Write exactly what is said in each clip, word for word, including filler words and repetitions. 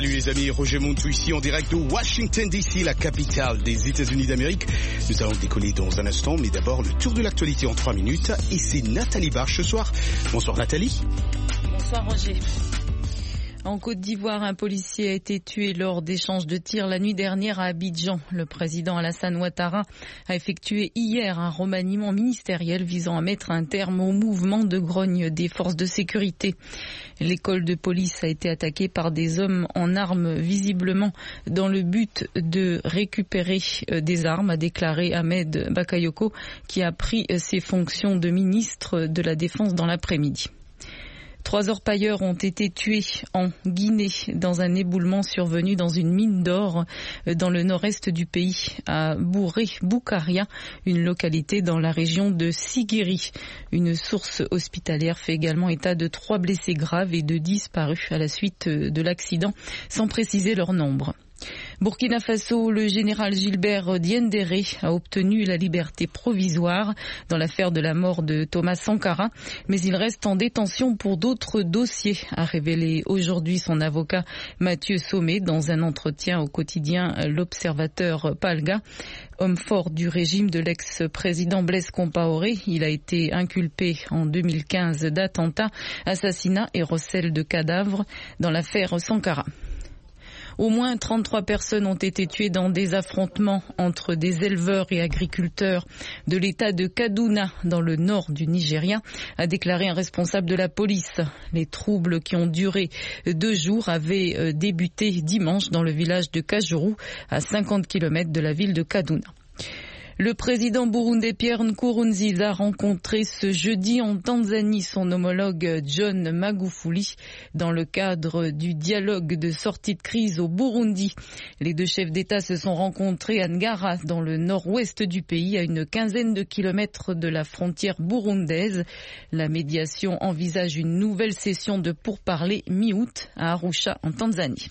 Salut les amis, Roger Montou ici en direct de Washington D C, la capitale des États-Unis d'Amérique. Nous allons décoller dans un instant, mais d'abord le tour de l'actualité en trois minutes. Et c'est Nathalie Barche ce soir. Bonsoir Nathalie. Bonsoir Roger. En Côte d'Ivoire, un policier a été tué lors d'échanges de tirs la nuit dernière à Abidjan. Le président Alassane Ouattara a effectué hier un remaniement ministériel visant à mettre un terme au mouvement de grogne des forces de sécurité. L'école de police a été attaquée par des hommes en armes, visiblement dans le but de récupérer des armes, a déclaré Ahmed Bakayoko, qui a pris ses fonctions de ministre de la Défense dans l'après-midi. Trois orpailleurs ont été tués en Guinée dans un éboulement survenu dans une mine d'or dans le nord-est du pays, à Bouré-Boukaria, une localité dans la région de Siguiri. Une source hospitalière fait également état de trois blessés graves et de disparus à la suite de l'accident, sans préciser leur nombre. Burkina Faso, le général Gilbert Diendéré a obtenu la liberté provisoire dans l'affaire de la mort de Thomas Sankara, mais il reste en détention pour d'autres dossiers, a révélé aujourd'hui son avocat Mathieu Sommet dans un entretien au quotidien L'Observateur Palga. Homme fort du régime de l'ex-président Blaise Compaoré, il a été inculpé en deux mille quinze d'attentat, assassinat et recel de cadavres dans l'affaire Sankara. Au moins trente-trois personnes ont été tuées dans des affrontements entre des éleveurs et agriculteurs de l'État de Kaduna, dans le nord du Nigeria, a déclaré un responsable de la police. Les troubles qui ont duré deux jours avaient débuté dimanche dans le village de Kajuru, à cinquante kilomètres de la ville de Kaduna. Le président burundais Pierre Nkurunziza a rencontré ce jeudi en Tanzanie son homologue John Magufuli dans le cadre du dialogue de sortie de crise au Burundi. Les deux chefs d'État se sont rencontrés à Ngara, dans le nord-ouest du pays, à une quinzaine de kilomètres de la frontière burundaise. La médiation envisage une nouvelle session de pourparlers mi-août à Arusha en Tanzanie.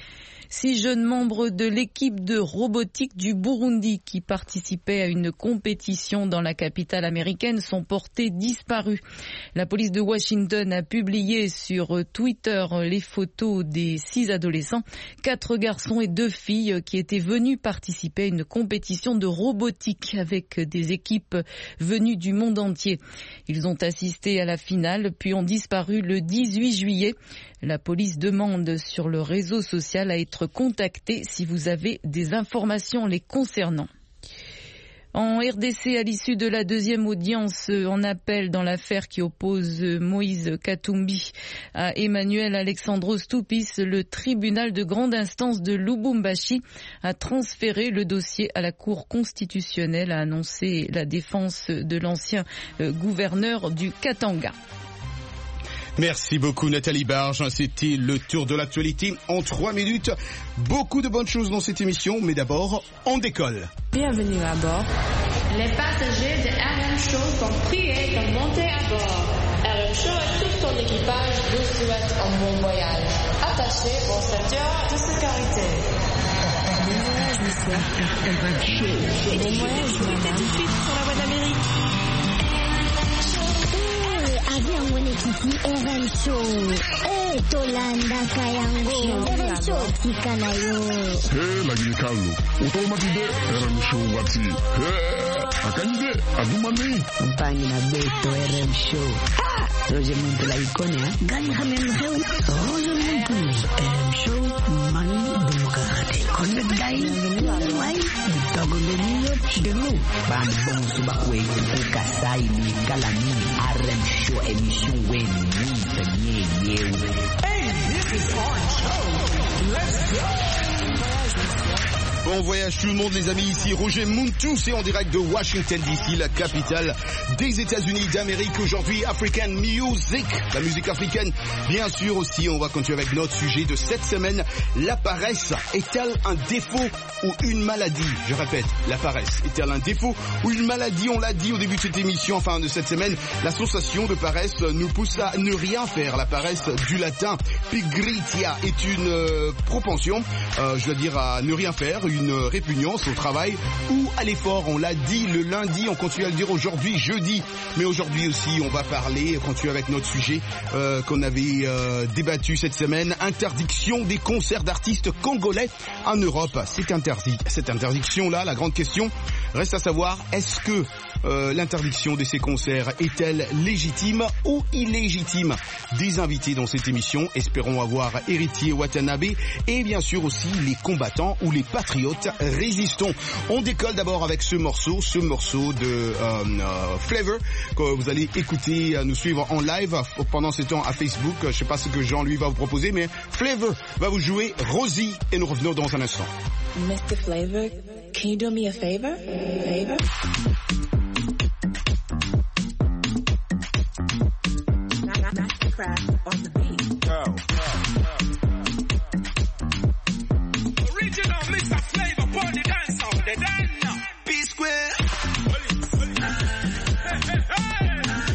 Six jeunes membres de l'équipe de robotique du Burundi qui participaient à une compétition dans la capitale américaine sont portés disparus. La police de Washington a publié sur Twitter les photos des six adolescents, quatre garçons et deux filles qui étaient venus participer à une compétition de robotique avec des équipes venues du monde entier. Ils ont assisté à la finale puis ont disparu le dix-huit juillet. La police demande sur le réseau social à être contactée si vous avez des informations les concernant. En R D C, à l'issue de la deuxième audience en appel dans l'affaire qui oppose Moïse Katumbi à Emmanuel Alexandros Toupis, le tribunal de grande instance de Lubumbashi a transféré le dossier à la Cour constitutionnelle, a annoncé la défense de l'ancien gouverneur du Katanga. Merci beaucoup Nathalie Barge, c'était le tour de l'actualité en trois minutes. Beaucoup de bonnes choses dans cette émission, mais d'abord, on décolle. Bienvenue à bord. Les passagers de R M Show sont priés de monter à bord. R M Show et tout son équipage vous souhaitent un bon voyage. Attachez vos ceintures de sécurité. Bon voyage, monsieur. Bon voyage, madame. Tout de suite sur la voie d'Amérique. Avion mwenyekiti R M Show. Eh, Tolanda Kayango. R M Show tika nayo. Eh, lagi kalu. Utomatide R M Show wati. Eh, akanyide adumani. Mpanyi na beto R M Show. Ah, Roger Montou la icône, hein. Gani hamem heu. Roger Montou. R M Show mani demokrate. Connect dai. Wai. Dogo leniyo chidelo. Bambon subakwe ukasai ni kalami. R M Show émission win ni ye. Hey, this is Orange Show. Let's go. Bon voyage tout le monde les amis, ici Roger Montou, c'est en direct de Washington D C, la capitale des États-Unis d'Amérique. Aujourd'hui, African Music, la musique africaine. Bien sûr aussi, on va continuer avec notre sujet de cette semaine. La paresse est-elle un défaut ou une maladie? Je répète, la paresse est-elle un défaut ou une maladie? On l'a dit au début de cette émission, enfin de cette semaine, la sensation de paresse nous pousse à ne rien faire. La paresse du latin pigritia est une euh, propension, euh, je dois dire, à ne rien faire, une répugnance au travail ou à l'effort. On l'a dit le lundi, on continue à le dire aujourd'hui, jeudi. Mais aujourd'hui aussi, on va parler, on continue avec notre sujet euh, qu'on avait euh, débattu cette semaine. Interdiction des concerts d'artistes congolais en Europe. C'est interdit. Cette interdiction-là, la grande question reste à savoir, est-ce que euh, l'interdiction de ces concerts est-elle légitime ou illégitime? Des invités dans cette émission, espérons avoir Héritier Watanabe et bien sûr aussi les combattants ou les patriotes résistants. On décolle d'abord avec ce morceau, ce morceau de euh, euh, Flavor que vous allez écouter, nous suivre en live pendant ce temps à Facebook. Je ne sais pas ce que Jean lui va vous proposer, mais Flavor va vous jouer Rosie et nous revenons dans un instant. mister Flavor, can you do me a favor? Favor? Mastercraft on the beat. Go, go, go. Original mister Flavor, upon the dance off the dance now. P-Square. Hey, hey, hey.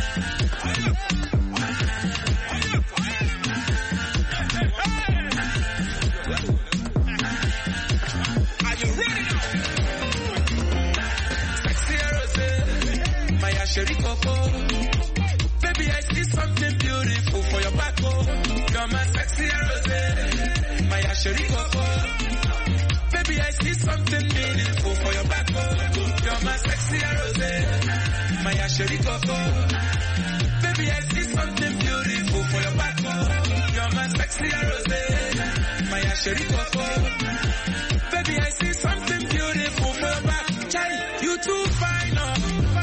Are you ready now? Sexy Rose, my Asheri Coco. Baby, I see something beautiful for your back, oh. You're my sexy rose, my Asheri Coco. Baby, I see something beautiful for your back, oh. You're my sexy rose, my Asheri Coco. Baby, I see something beautiful for your back, oh. You're my sexy rose, my Asheri Coco. Baby, I see something beautiful for your back. Charlie, you too fine, oh.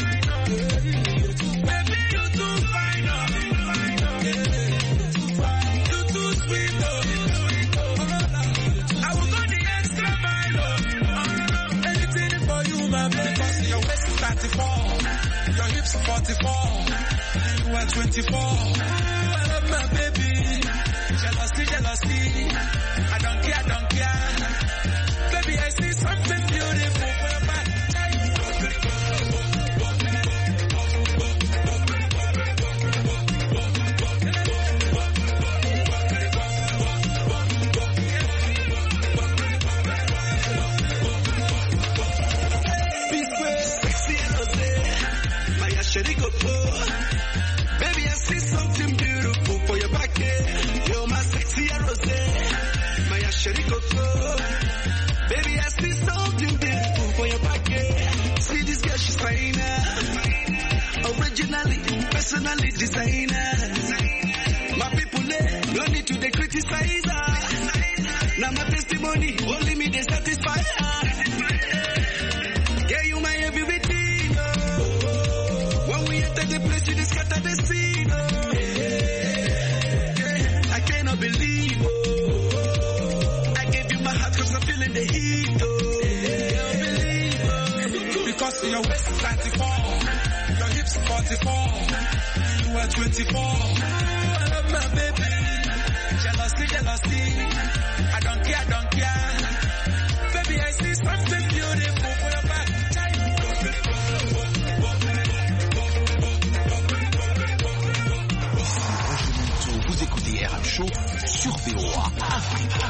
Your hips forty-four, you are twenty-four. I love my baby. Jealousy, jealousy. I don't care, I don't care. Baby, I see something beautiful for your back. Baby, I see something beautiful for your back. You're my sexy rose, my Asheri Coco. Baby, I see something beautiful for your back. See this girl, she's finer. Originally, personally designer. My people, no need to they criticize her. Now my testimony, only me they satisfy her. Yeah, you my everything. The place you just scatter the scene, oh. Yeah, yeah. I cannot believe, oh. I gave you my heart cause I'm feeling the heat, oh. Yeah, can't believe, oh. Because your waist is ninety-four, your hips forty-four, you are twenty-four. I love my baby. Jealousy, jealousy. I don't care, I don't care. Baby, I see something beautiful for your back. Vous écoutez R M Show sur V O A Afrique.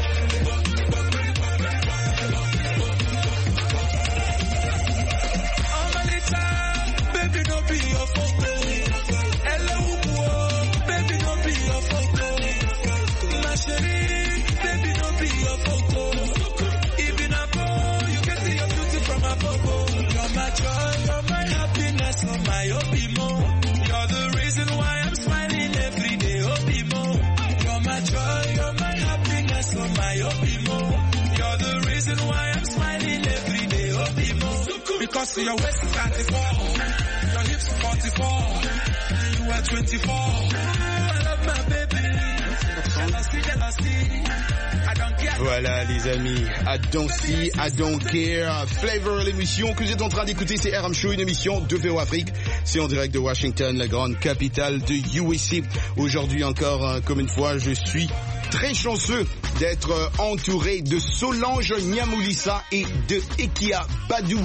Baby, don't be a photo. Hello, baby, don't be a photo. My chérie, baby, don't be a photo. Even a boy, you can see your beauty from above. You're my joy, you're my happiness, you're my obimo. You're the reason why I'm smiling every day, obimo. You're my joy, you're my happiness, you're my obimo. You're the reason why I'm smiling every day, obimo. Because your waist is ninety-four, your hips forty-four, you are twenty-four. I love my baby. Jealousy, jealousy. I don't care. Voilà les amis, I don't see, I don't care. Flavor, l'émission que vous êtes en train d'écouter, c'est R M Show, une émission de V O Afrique. C'est en direct de Washington, la grande capitale de U S A. Aujourd'hui encore, comme une fois, je suis très chanceux d'être entouré de Solange Niamoulissa et de Ekia Badou.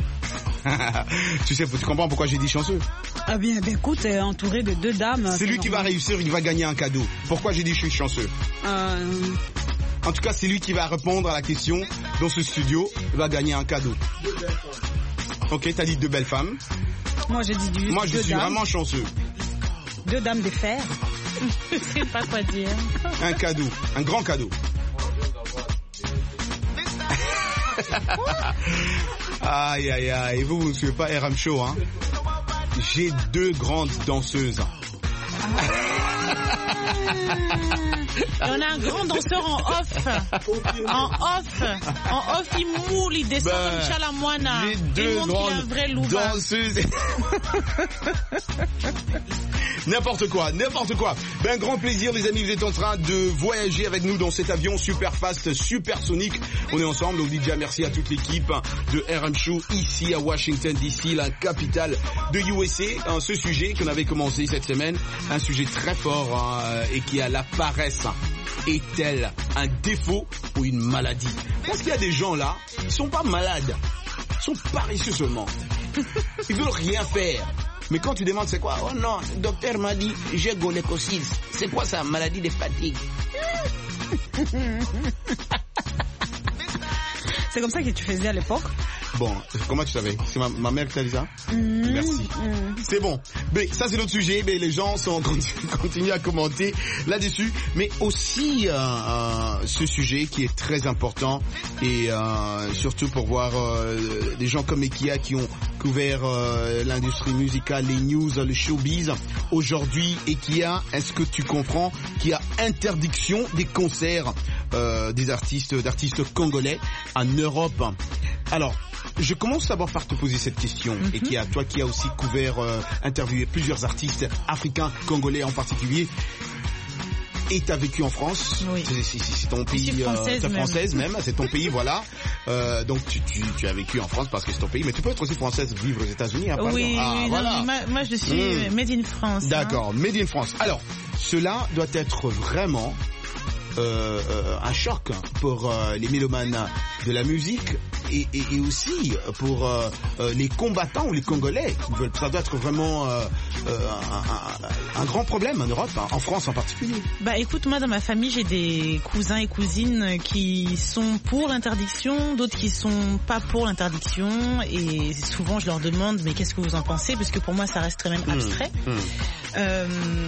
Tu sais, tu comprends pourquoi j'ai dit chanceux? Ah bien, ben écoute, entouré de deux dames. C'est lui qui va réussir, il va gagner un cadeau. Pourquoi j'ai dit je suis chanceux? Euh... En tout cas, c'est lui qui va répondre à la question dans ce studio. Il va gagner un cadeau. Ok, t'as dit deux belles femmes. Moi, j'ai dit du. Moi, je suis dames. Vraiment chanceux. Deux dames de fer. Je sais pas quoi dire. Un cadeau, un grand cadeau. Aïe, aïe, aïe. Et vous, vous ne suivez pas R M Show, hein? J'ai deux grandes danseuses. Et on a un grand danseur en off. En off. En off, il moule, il descend ben, comme Chalamoina. J'ai deux grandes danseuses. N'importe quoi, n'importe quoi. Ben, grand plaisir, les amis, vous êtes en train de voyager avec nous dans cet avion super fast, super sonique. On est ensemble, on dit déjà merci à toute l'équipe de R M Show ici à Washington D C, la capitale de U S A. Ce sujet qu'on avait commencé cette semaine, un sujet très fort hein, et qui a la paresse. Est-elle un défaut ou une maladie? Parce qu'il y a des gens là, ils sont pas malades, ils sont paresseux seulement. Ils veulent rien faire. Mais quand tu demandes c'est quoi? Oh non, le docteur m'a dit j'ai golécosis. C'est quoi ça? Maladie de fatigue. C'est comme ça que tu faisais à l'époque? Bon, comment tu savais? C'est ma, ma mère qui t'a dit ça? Mmh, Merci. Mmh. C'est bon. Mais ça c'est notre sujet. Mais les gens sont continuent à commenter là-dessus. Mais aussi euh, euh, ce sujet qui est très important et euh, surtout pour voir euh, des gens comme Ekia qui ont couvert euh, l'industrie musicale, les news, le showbiz. Aujourd'hui, Ekia, est-ce que tu comprends qu'il y a interdiction des concerts euh, des artistes, d'artistes congolais en Europe? Alors, je commence d'abord par te poser cette question, mm-hmm. et qui a toi qui as aussi couvert, euh, interviewé plusieurs artistes africains, congolais en particulier. Et t'as vécu en France, oui. c'est, c'est, c'est ton pays, française, euh, t'es même. française même, c'est ton pays, voilà. Euh, donc tu, tu, tu as vécu en France parce que c'est ton pays, mais tu peux être aussi française, vivre aux États-Unis. Hein, oui, ah, oui voilà. non, moi, moi je suis mmh. made in France. D'accord, hein. made in France. Alors, cela doit être vraiment euh, euh, un choc pour euh, les mélomanes de la musique. Et, et, et aussi pour euh, euh, les combattants ou les Congolais qui veulent, ça doit être vraiment euh, euh, un, un, un grand problème en Europe, hein, en France en particulier. Bah écoute, moi dans ma famille j'ai des cousins et cousines qui sont pour l'interdiction, d'autres qui sont pas pour l'interdiction, et souvent je leur demande mais qu'est-ce que vous en pensez, parce que pour moi ça reste quand même abstrait. Mmh, mmh. Euh,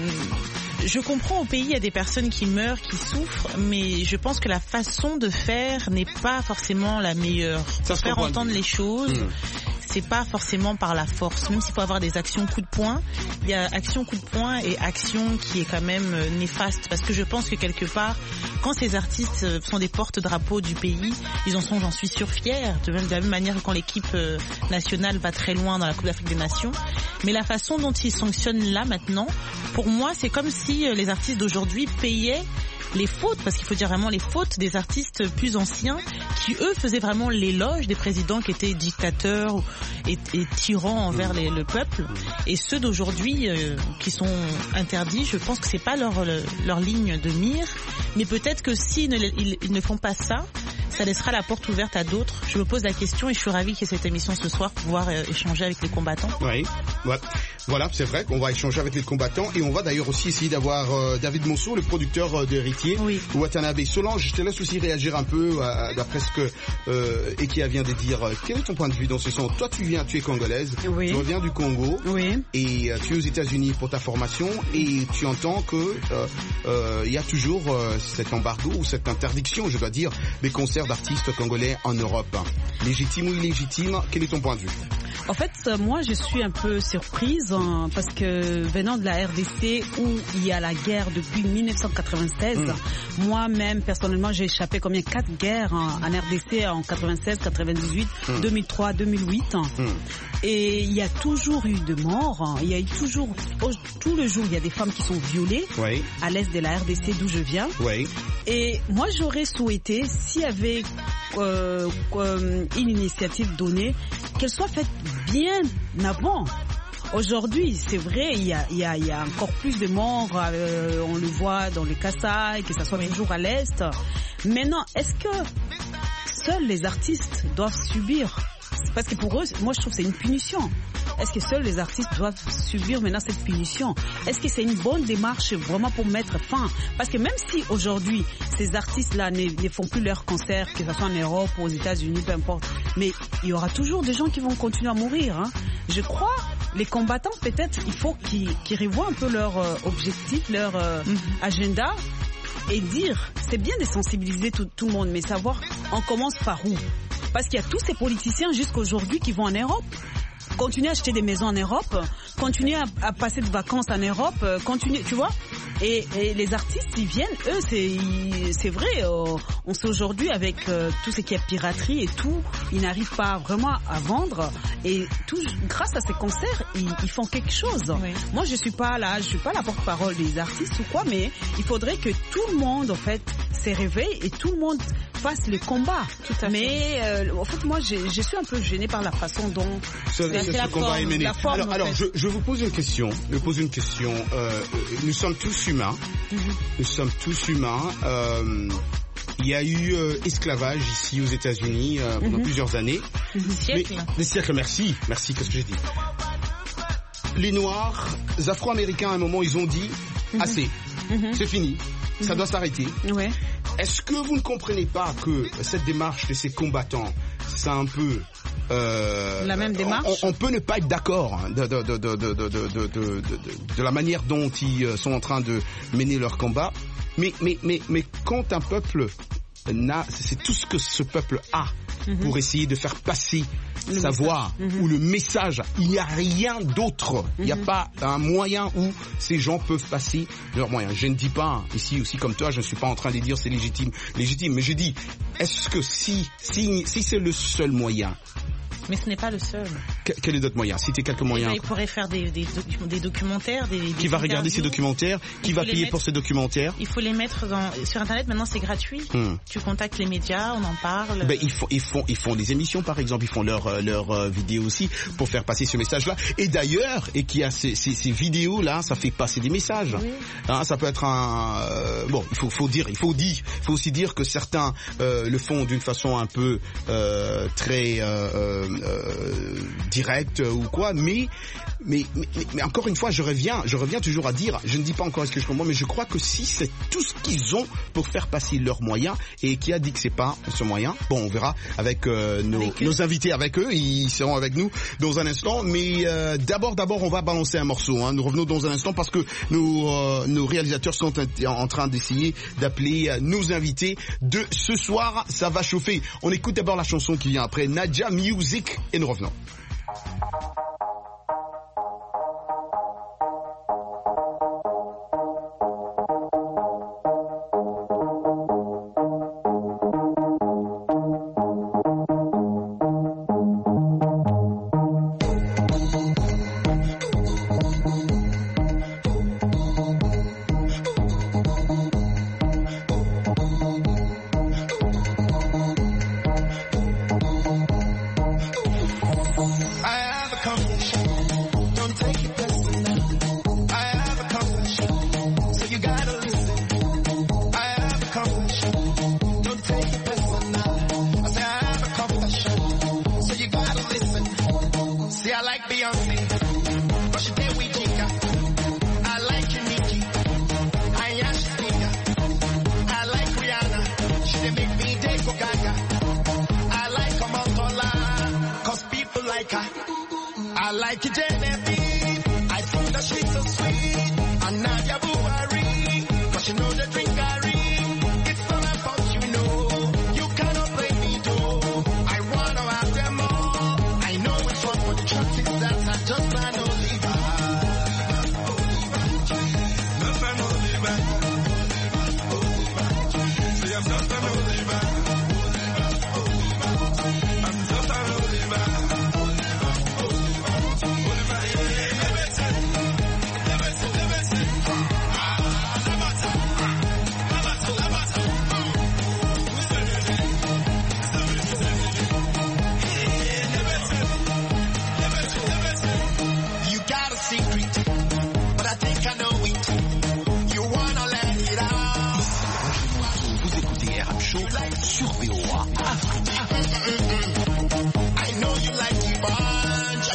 je comprends, au pays il y a des personnes qui meurent, qui souffrent, mais je pense que la façon de faire n'est pas forcément la meilleure. Ça faire entendre les choses, mmh. c'est pas forcément par la force. Même s'il faut avoir des actions coup de poing, il y a action coup de poing et action qui est quand même néfaste. Parce que je pense que quelque part, quand ces artistes sont des porte-drapeaux du pays, ils en sont, j'en suis sûre, fiers. De la même manière que quand l'équipe nationale va très loin dans la Coupe d'Afrique des Nations. Mais la façon dont ils sanctionnent là maintenant, pour moi, c'est comme si les artistes d'aujourd'hui payaient les fautes, parce qu'il faut dire vraiment les fautes des artistes plus anciens qui eux faisaient vraiment l'éloge des présidents qui étaient dictateurs et, et tyrans envers les, le peuple, et ceux d'aujourd'hui euh, qui sont interdits, je pense que c'est pas leur, leur ligne de mire, mais peut-être que s'ils ne, ils, ils ne font pas ça, ça laissera la porte ouverte à d'autres. Je me pose la question et je suis ravie qu'il y ait cette émission ce soir pour pouvoir euh, échanger avec les combattants. Oui, ouais. Voilà, c'est vrai qu'on va échanger avec les combattants, et on va d'ailleurs aussi essayer d'avoir euh, David Monceau, le producteur euh, de Héritier, oui. Watanabe. Solange, je te laisse aussi réagir un peu euh, d'après ce que euh, Ekia vient de dire. Quel est ton point de vue dans ce sens? Toi, tu viens, tu es congolaise, oui. tu reviens du Congo, oui. et euh, tu es aux États-Unis pour ta formation, et tu entends que euh, euh, il y a toujours euh, cet embargo ou cette interdiction, je dois dire, des concerts d'artistes congolais en Europe. Légitime ou illégitime? Quel est ton point de vue? En fait, moi, je suis un peu surprise hein, parce que venant de la R D C où il y a la guerre depuis mille neuf cent quatre-vingt-seize, mmh. moi-même, personnellement, j'ai échappé combien quatre guerres hein, en R D C en quatre-vingt-seize, quatre-vingt-dix-huit, mmh. deux mille trois, deux mille huit. Mmh. Et il y a toujours eu de morts. Hein, il y a eu toujours, oh, tout le jour, il y a des femmes qui sont violées oui. à l'est de la R D C d'où je viens. Oui. Et moi, j'aurais souhaité, s'il y avait euh, euh, une initiative donnée, qu'elle soit faite bien avant. Aujourd'hui, c'est vrai, il y a, il y a, il y a encore plus de morts, euh, on le voit dans le Kasaï, que ça soit toujours à l'Est. Maintenant, est-ce que seuls les artistes doivent subir? Parce que pour eux, moi je trouve que c'est une punition. est-ce que seuls les artistes doivent subir maintenant cette punition? Est-ce que c'est une bonne démarche vraiment pour mettre fin? Parce que même si aujourd'hui, ces artistes-là ne, ne font plus leurs concerts, que ce soit en Europe ou aux États-Unis, peu importe, mais il y aura toujours des gens qui vont continuer à mourir. Hein. Je crois, les combattants, peut-être, il faut qu'ils, qu'ils revoient un peu leur euh, objectif, leur euh, mm-hmm. agenda, et dire, c'est bien de sensibiliser tout, tout le monde, mais savoir, on commence par où? Parce qu'il y a tous ces politiciens jusqu'à aujourd'hui qui vont en Europe, continuer à acheter des maisons en Europe, continuer à, à passer de vacances en Europe, euh, continuer, tu vois. Et, et les artistes, ils viennent, eux, c'est, c'est vrai, euh, on sait aujourd'hui avec euh, tout ce qui est piraterie et tout, ils n'arrivent pas vraiment à vendre. Et tout, grâce à ces concerts, ils, ils font quelque chose. Oui. Moi, je suis pas là, je suis pas la porte-parole des artistes ou quoi, mais il faudrait que tout le monde, en fait, se réveille et tout le monde fasse le combat. Tout à mais fait. Euh, en fait, moi, je, je suis un peu gênée par la façon dont ce, c'est, c'est la, forme, est mené. la forme. Alors, alors je, je vous pose une question. Je pose une question. Euh, nous sommes tous humains. Mm-hmm. Nous sommes tous humains. Euh, il y a eu euh, esclavage ici aux États-Unis euh, pendant mm-hmm. plusieurs années. Des siècles. Mais, des siècles. Merci. Merci. Qu'est-ce que j'ai dit? Les Noirs, les Afro-Américains, à un moment, ils ont dit mm-hmm. assez. Mm-hmm. C'est fini. Mm-hmm. Ça doit s'arrêter. Ouais. Est-ce que vous ne comprenez pas que cette démarche de ces combattants, c'est un peu euh, la même démarche? On, on peut ne pas être d'accord hein, de, de, de, de, de, de, de, de, de, de la manière dont ils sont en train de mener leur combat, mais, mais, mais, mais quand un peuple n'a, c'est tout ce que ce peuple a mm-hmm. pour essayer de faire passer le sa voix mm-hmm. ou le message. Il n'y a rien d'autre. Mm-hmm. Il n'y a pas un moyen où ces gens peuvent passer leurs moyens. Je ne dis pas, ici aussi comme toi, je ne suis pas en train de dire c'est légitime, légitime, mais je dis, est-ce que si, si, si c'est le seul moyen, mais ce n'est pas le seul. Que, quel est d'autre moyen? Citez quelques moyens. Il pourrait faire des, des, docu- des documentaires. Des, des qui va regarder ces documentaires? Qui va payer mettre, pour ces documentaires? Il faut les mettre dans, sur Internet. Maintenant, c'est gratuit. Hmm. Tu contactes les médias, on en parle. Ben, ils font, ils font, ils font des émissions, par exemple. Ils font leurs leur, euh, vidéos aussi pour faire passer ce message-là. Et d'ailleurs, et qu'il y a ces, ces, ces vidéos-là, ça fait passer des messages. Oui. Hein, ça peut être un, euh, bon, il faut, faut dire, il faut dire, il faut aussi dire que certains euh, le font d'une façon un peu euh, très euh, Euh, direct euh, ou quoi, mais mais, mais mais encore une fois, je reviens, je reviens toujours à dire, je ne dis pas encore est-ce que je comprends, mais je crois que si c'est tout ce qu'ils ont pour faire passer leurs moyens, et qui a dit que c'est pas ce moyen, bon, on verra avec euh, nos, avec nos invités avec eux, ils seront avec nous dans un instant, mais euh, d'abord, d'abord, on va balancer un morceau. Hein. Nous revenons dans un instant parce que nos euh, nos réalisateurs sont en train d'essayer d'appeler euh, nos invités de ce soir. Ça va chauffer. On écoute d'abord la chanson qui vient après, Naija Music. Et nous revenons.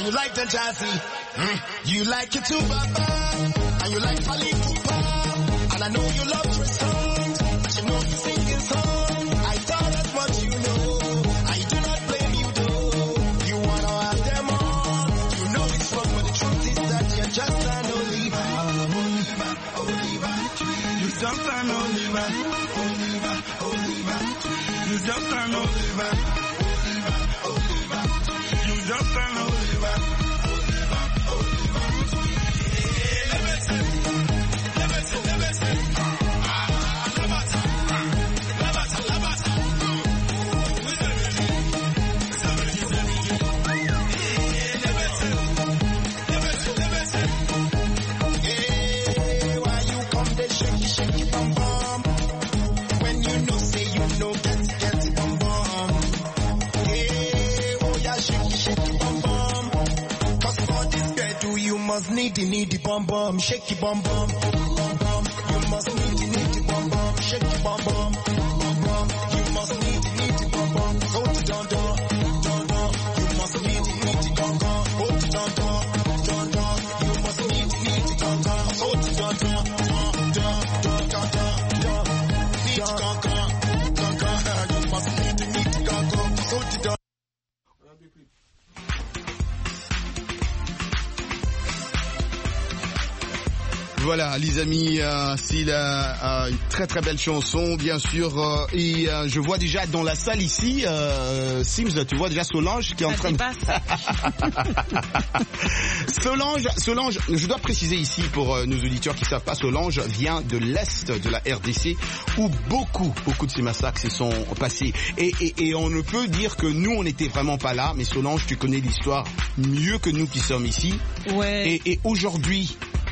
you like the jazzy. Mm. You like it too, Baba. And you like Fally Ipupa. And I know you love Tristan. But you know you sing his song. I thought as much you know. I do not blame you though. You wanna have them on. You know it's wrong, but the truth is that you're just an Oliver. Oliver, Oliver. You just an Oliver. Oliver, Oliver. You just an Oliver. Oliver, Oliver. You just an Oliver. Needy, needy bum bum, shake your bum bum, bum bum. You must needy, needy bum bum, shake your bum bum, bum bum. You must needy, needy bum bum, hold it down, down, down, down. You must needy, needy bum bum, hold it down, down, down, down. You must needy, needy bum bum, hold it down, down, down, down, down, down, down. Needy bum bum, bum bum. You must needy, needy bum bum, hold it down. Voilà, les amis, euh, c'est la, euh, une très très belle chanson, bien sûr. Euh, et euh, je vois déjà dans la salle ici, euh, Sims, tu vois déjà Solange qui est en train de... Solange, Solange, je dois préciser ici pour euh, nos auditeurs qui ne savent pas, Solange vient de l'Est de la R D C où beaucoup, beaucoup de ces massacres se sont passés. Et, et, et on ne peut dire que nous, on n'était vraiment pas là, mais Solange, tu connais l'histoire mieux que nous qui sommes ici. Ouais. Et, et aujourd'hui...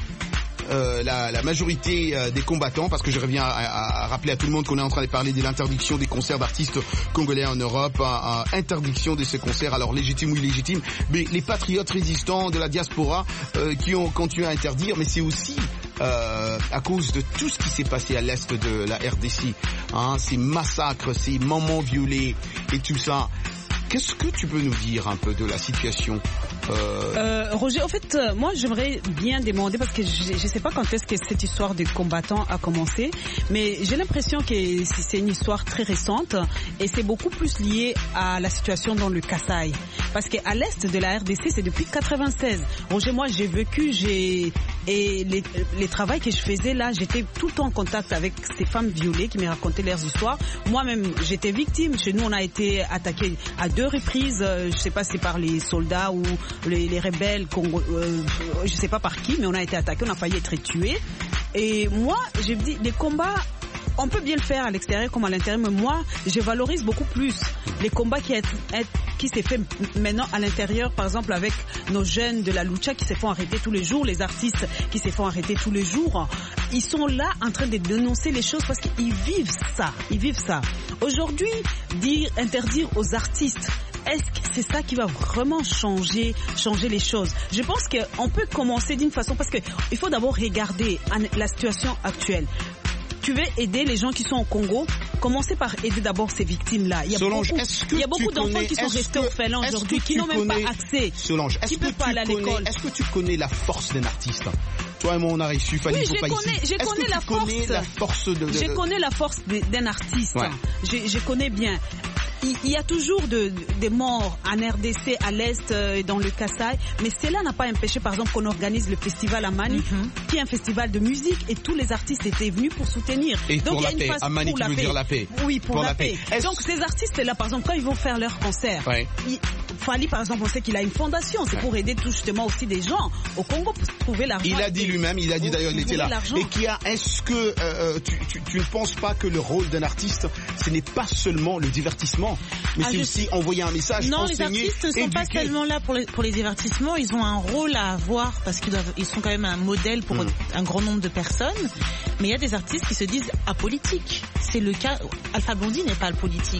Euh, la, la majorité euh, des combattants, parce que je reviens à, à, à rappeler à tout le monde qu'on est en train de parler de l'interdiction des concerts d'artistes congolais en Europe, à, à interdiction de ces concerts, alors légitimes ou illégitimes, mais les patriotes résistants de la diaspora euh, qui ont continué à interdire, mais c'est aussi euh, à cause de tout ce qui s'est passé à l'est de la R D C, hein, ces massacres, ces moments violés et tout ça. Qu'est-ce que tu peux nous dire un peu de la situation euh... Euh, Roger, en fait, euh, moi j'aimerais bien demander, parce que je ne sais pas quand est-ce que cette histoire des combattants a commencé, mais j'ai l'impression que c'est une histoire très récente et c'est beaucoup plus lié à la situation dans le Kasaï. Parce qu'à l'est de la R D C, c'est depuis quatre-vingt-seize. Roger, moi j'ai vécu, j'ai et les, les travaux que je faisais là, j'étais tout le temps en contact avec ces femmes violées qui me racontaient leurs histoires. Moi-même, j'étais victime. Chez nous, on a été attaqué à deux reprises, euh, je sais pas si c'est par les soldats ou les, les rebelles, Congo, euh, je sais pas par qui, mais on a été attaqué, on a failli être tués. Et moi, je me dis, les combats, on peut bien le faire à l'extérieur comme à l'intérieur, mais moi, je valorise beaucoup plus les combats qui, est, est, qui s'est fait maintenant à l'intérieur, par exemple avec nos jeunes de la lucha qui se font arrêter tous les jours, les artistes qui se font arrêter tous les jours. Ils sont là en train de dénoncer les choses parce qu'ils vivent ça, ils vivent ça. Aujourd'hui, dire, interdire aux artistes, est-ce que c'est ça qui va vraiment changer, changer les choses? Je pense qu'on peut commencer d'une façon, parce qu'il faut d'abord regarder la situation actuelle. Tu veux aider les gens qui sont au Congo, commencez par aider d'abord ces victimes-là. Il y a Solange, beaucoup, est-ce que il y a beaucoup d'enfants connais, qui sont restés que, orphelins aujourd'hui, qui n'ont même connais, pas accès, Solange, qui ne peuvent pas aller à l'école. Est-ce que tu connais la force d'un artiste? Toi et moi, on a reçu Fally Ipupa ici. Oui, je connais la force. Connais la force de, de, Je connais la force d'un artiste. Ouais. Je, je connais bien. Il y a toujours de, des morts en R D C, à l'Est, euh, dans le Kasaï, mais cela n'a pas empêché, par exemple, qu'on organise le festival Amani, mm-hmm. qui est un festival de musique, et tous les artistes étaient venus pour soutenir. Et donc pour il y a la une paix. phase Amani pour qui la veut paix. dire la paix. Oui, pour, pour la, la paix. paix. Donc ces artistes-là, par exemple, quand ils vont faire leur concert, ouais. il, Fally, par exemple, on sait qu'il a une fondation, c'est ouais. pour aider tout justement aussi des gens au Congo pour trouver l'argent. Il a dit lui-même, il a dit d'ailleurs, il était là. Et qui a, est-ce que euh, tu, tu, tu ne penses pas que le rôle d'un artiste, ce n'est pas seulement le divertissement, mais ah, c'est aussi envoyer un message, non, enseigner, les artistes ne sont éduquer. Pas seulement là pour les, pour les divertissements, ils ont un rôle à avoir parce qu'ils doivent, ils sont quand même un modèle pour mmh. un grand nombre de personnes. Mais il y a des artistes qui se disent apolitiques. C'est le cas. Alpha Blondy n'est pas politique.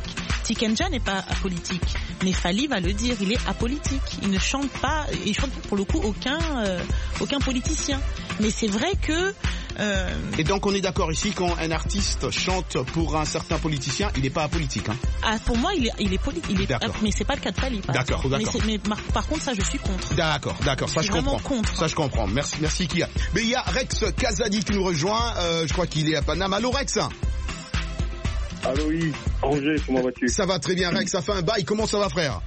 Tikenja n'est pas apolitique, mais Fally va le dire, il est apolitique. Il ne chante pas, il chante pour le coup aucun, euh, aucun politicien. Mais c'est vrai que... Euh... Et donc on est d'accord ici, quand un artiste chante pour un certain politicien, il n'est pas apolitique, hein? Ah, pour moi, il est, il est politique, il est, euh, mais c'est pas le cas de Fally. D'accord, mais d'accord. Mais par, par contre, ça, je suis contre. D'accord, d'accord, ça je, je comprends. Contre. Ça je comprends. Merci, merci Kia. Mais il y a Rex Kazadi qui nous rejoint. Euh, je crois qu'il est à Paname. Allô Rex? Allô, oui. Roger, comment vas-tu? Ça va très bien, Rex. Ça fait un bail. Comment ça va, frère?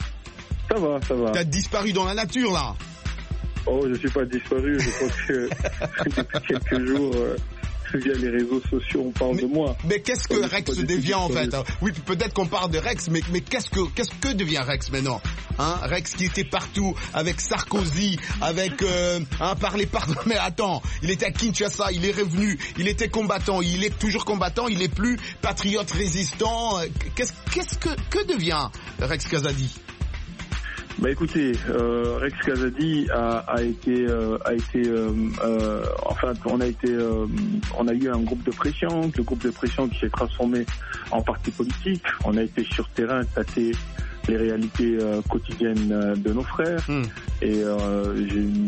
Ça va, ça va. T'as disparu dans la nature, là? Oh, je suis pas disparu. Je pense que depuis quelques jours, euh, via les réseaux sociaux, on parle mais, de moi. Mais qu'est-ce que oh, Rex devient, en fait? Oui, peut-être qu'on parle de Rex, mais, mais qu'est-ce que, qu'est-ce que devient Rex maintenant? Hein, Rex qui était partout, avec Sarkozy, avec, euh, hein, parler partout. Mais attends, il était à Kinshasa, il est revenu, il était combattant, il est toujours combattant, il est plus patriote résistant. Qu'est-ce, qu'est-ce que, que devient Rex Kazadi? Bah écoutez, euh, Rex Kazadi a, a été, euh, a été, euh, euh, enfin, on a été, euh, on a eu un groupe de pression, le groupe de pression qui s'est transformé en parti politique. On a été sur terrain tâter les réalités euh, quotidiennes euh, de nos frères. Mmh. Et euh,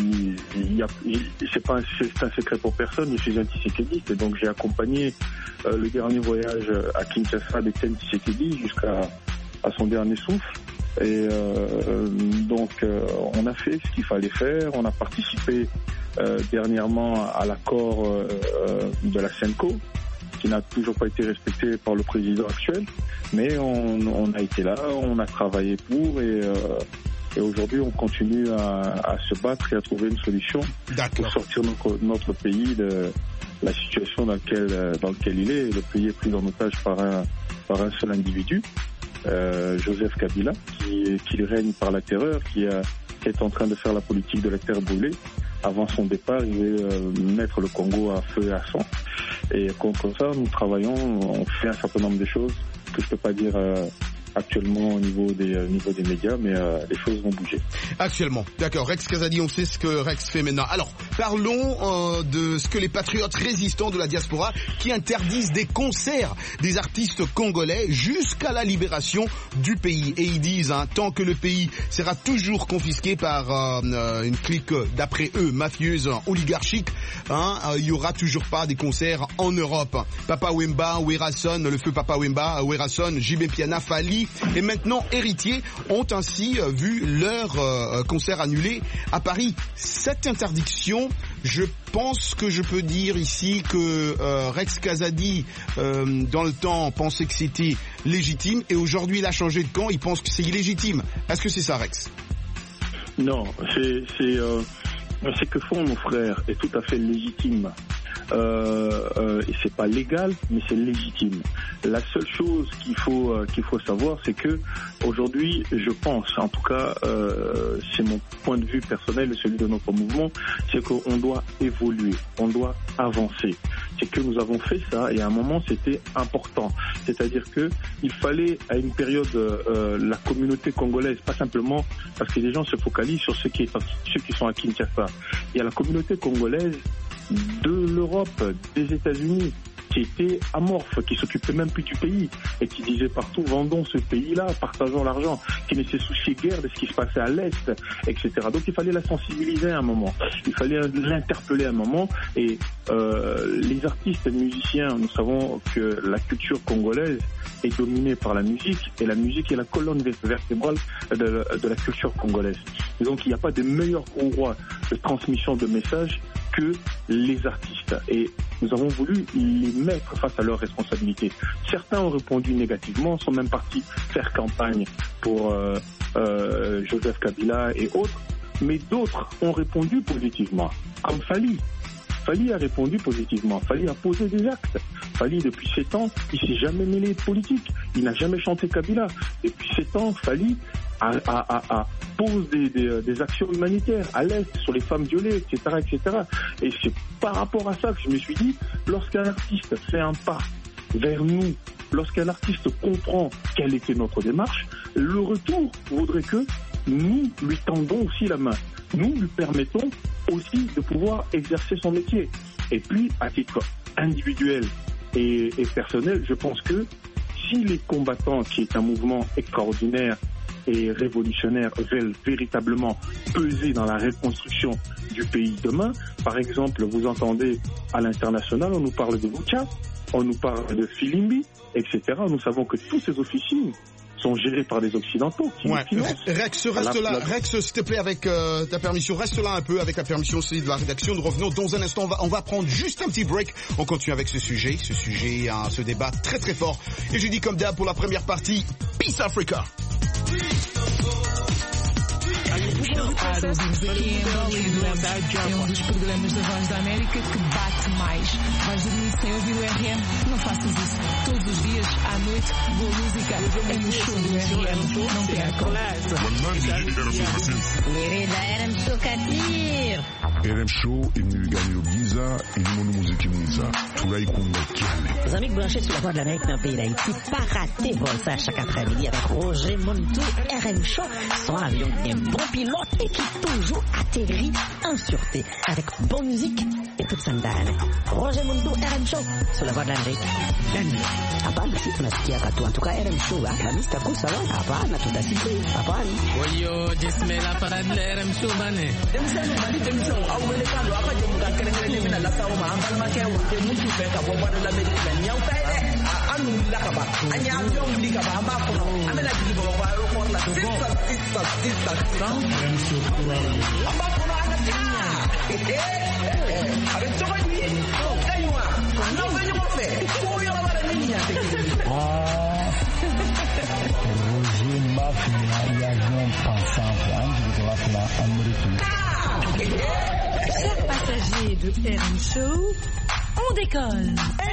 il y a, c'est pas, un, c'est un secret pour personne. Je suis un Tshisekedi, et donc j'ai accompagné euh, le dernier voyage à Kinshasa d'Étienne Tshisekedi jusqu'à à son dernier souffle. Et euh, donc euh, on a fait ce qu'il fallait faire. On a participé euh, dernièrement à l'accord euh, de la Senco, qui n'a toujours pas été respecté par le président actuel. Mais on, on a été là, on a travaillé pour, et, euh, et aujourd'hui on continue à, à se battre et à trouver une solution pour sortir notre, notre pays de la situation dans laquelle, dans laquelle il est. Le pays est pris en otage par un, par un seul individu. Euh, Joseph Kabila, qui, qui règne par la terreur, qui, a, qui est en train de faire la politique de la terre brûlée. Avant son départ, il veut euh, mettre le Congo à feu et à sang. Et contre ça, nous travaillons, on fait un certain nombre de choses que je peux pas dire euh, actuellement au niveau des, euh, niveau des médias, mais euh, les choses vont bouger. Actuellement, d'accord. Rex Kazadi, on sait ce que Rex fait maintenant. Alors, parlons euh, de ce que les patriotes résistants de la diaspora qui interdisent des concerts des artistes congolais jusqu'à la libération du pays. Et ils disent, hein, tant que le pays sera toujours confisqué par euh, une clique, d'après eux, mafieuse, oligarchique, hein, euh, il y aura toujours pas des concerts en Europe. Papa Wemba, Werason, le feu Papa Wemba, Werason, J B Piana, Fally et maintenant Héritier ont ainsi vu leur euh, concert annulé à Paris. Cette interdiction, je pense que je peux dire ici que euh, Rex Kazadi, euh, dans le temps, pensait que c'était légitime et aujourd'hui il a changé de camp, il pense que c'est illégitime. Est-ce que c'est ça, Rex? Non, c'est, c'est, euh, ce que font nos frères est tout à fait légitime. Euh, euh, et c'est pas légal, mais c'est légitime. La seule chose qu'il faut euh, qu'il faut savoir, c'est que aujourd'hui, je pense, en tout cas, euh, c'est mon point de vue personnel et celui de notre mouvement, c'est qu'on doit évoluer, on doit avancer. C'est que nous avons fait ça et à un moment c'était important. C'est-à-dire que il fallait à une période euh, la communauté congolaise, pas simplement parce que les gens se focalisent sur ceux qui ceux qui sont à Kinshasa. Il y a la communauté congolaise de l'Europe, des États-Unis, qui était amorphe, qui s'occupait même plus du pays et qui disait partout vendons ce pays-là, partageons l'argent, qui ne se souciait guère de ce qui se passait à l'Est, et cetera. Donc il fallait la sensibiliser à un moment, il fallait l'interpeller à un moment et euh, les artistes et musiciens, nous savons que la culture congolaise est dominée par la musique et la musique est la colonne vertébrale de, de la culture congolaise. Et donc il n'y a pas de meilleur endroit de transmission de messages que les artistes. Et nous avons voulu les mettre face à leurs responsabilités. Certains ont répondu négativement, sont même partis faire campagne pour euh, euh, Joseph Kabila et autres, mais d'autres ont répondu positivement, comme Fally. Fally a répondu positivement. Fally a posé des actes. Fally, depuis sept ans, il s'est jamais mêlé de politique. Il n'a jamais chanté Kabila. Depuis sept ans, Fally a, a, a, a pose des, des, des actions humanitaires à l'Est, sur les femmes violées, et cetera, et cetera. Et c'est par rapport à ça que je me suis dit, lorsqu'un artiste fait un pas vers nous, lorsqu'un artiste comprend quelle était notre démarche, le retour voudrait que nous lui tendons aussi la main. Nous lui permettons aussi de pouvoir exercer son métier. Et puis, à titre individuel et, et personnel, je pense que si les combattants, qui est un mouvement extraordinaire et révolutionnaire, veulent véritablement peser dans la reconstruction du pays demain, par exemple, vous entendez à l'international, on nous parle de Bucha, on nous parle de Filimbi, et cetera. Nous savons que tous ces officines sont gérés par des Occidentaux. Qui ouais. Rex, reste la, là. la... Rex, s'il te plaît, avec euh, ta permission, reste là un peu, avec la permission aussi de la rédaction. Nous revenons dans un instant. On va, on va prendre juste un petit break. On continue avec ce sujet, ce sujet, hein, ce débat très très fort. Et je dis comme d'hab pour la première partie, Peace Africa. É um dos programas da Voz da América que bate mais. Vais dormir sem ouvir o R M? Não faças isso. Todos os dias, à noite, boa música é no show do R M. Não percam. Querida R M Show Katir. R M Show imilingano giza ilimono muziki mwiza turaikunda cyane. Les amis branchés sur la Voix de l'Amérique dans le pays d'Haïti, pas rater Volsa chaque après-midi avec Roger Montou. R M Show, son avion est un bon pilote et qui toujours atterrit en sûreté avec bonne musique et toute sandale. Roger Montou, R M Show sur la Voix de l'Amérique. Hapana, si tunasikia katu. En tout cas, R M Show, Alhamisi takusa wa? Hapana, tutasikia. Hapana. Oyo, jismela parade la R M Show bane. Demisano bali demisano awele kalo akaje muka kerengere mina la sawo ma ambal ma kewo de mutu fe ka Voix de l'Amérique la nyaw tay de anu la ka ba anya avion li ka ba ma ko amela di bo wa ro ko la sisa sisa sisa amba ko ana tina eh avec toi lui kaywa non venyo mo fe ko yo la bara ni nya te ah Roger Mafia y a un pensant de la plan américaine. Chers passagers de R M Show, on décolle.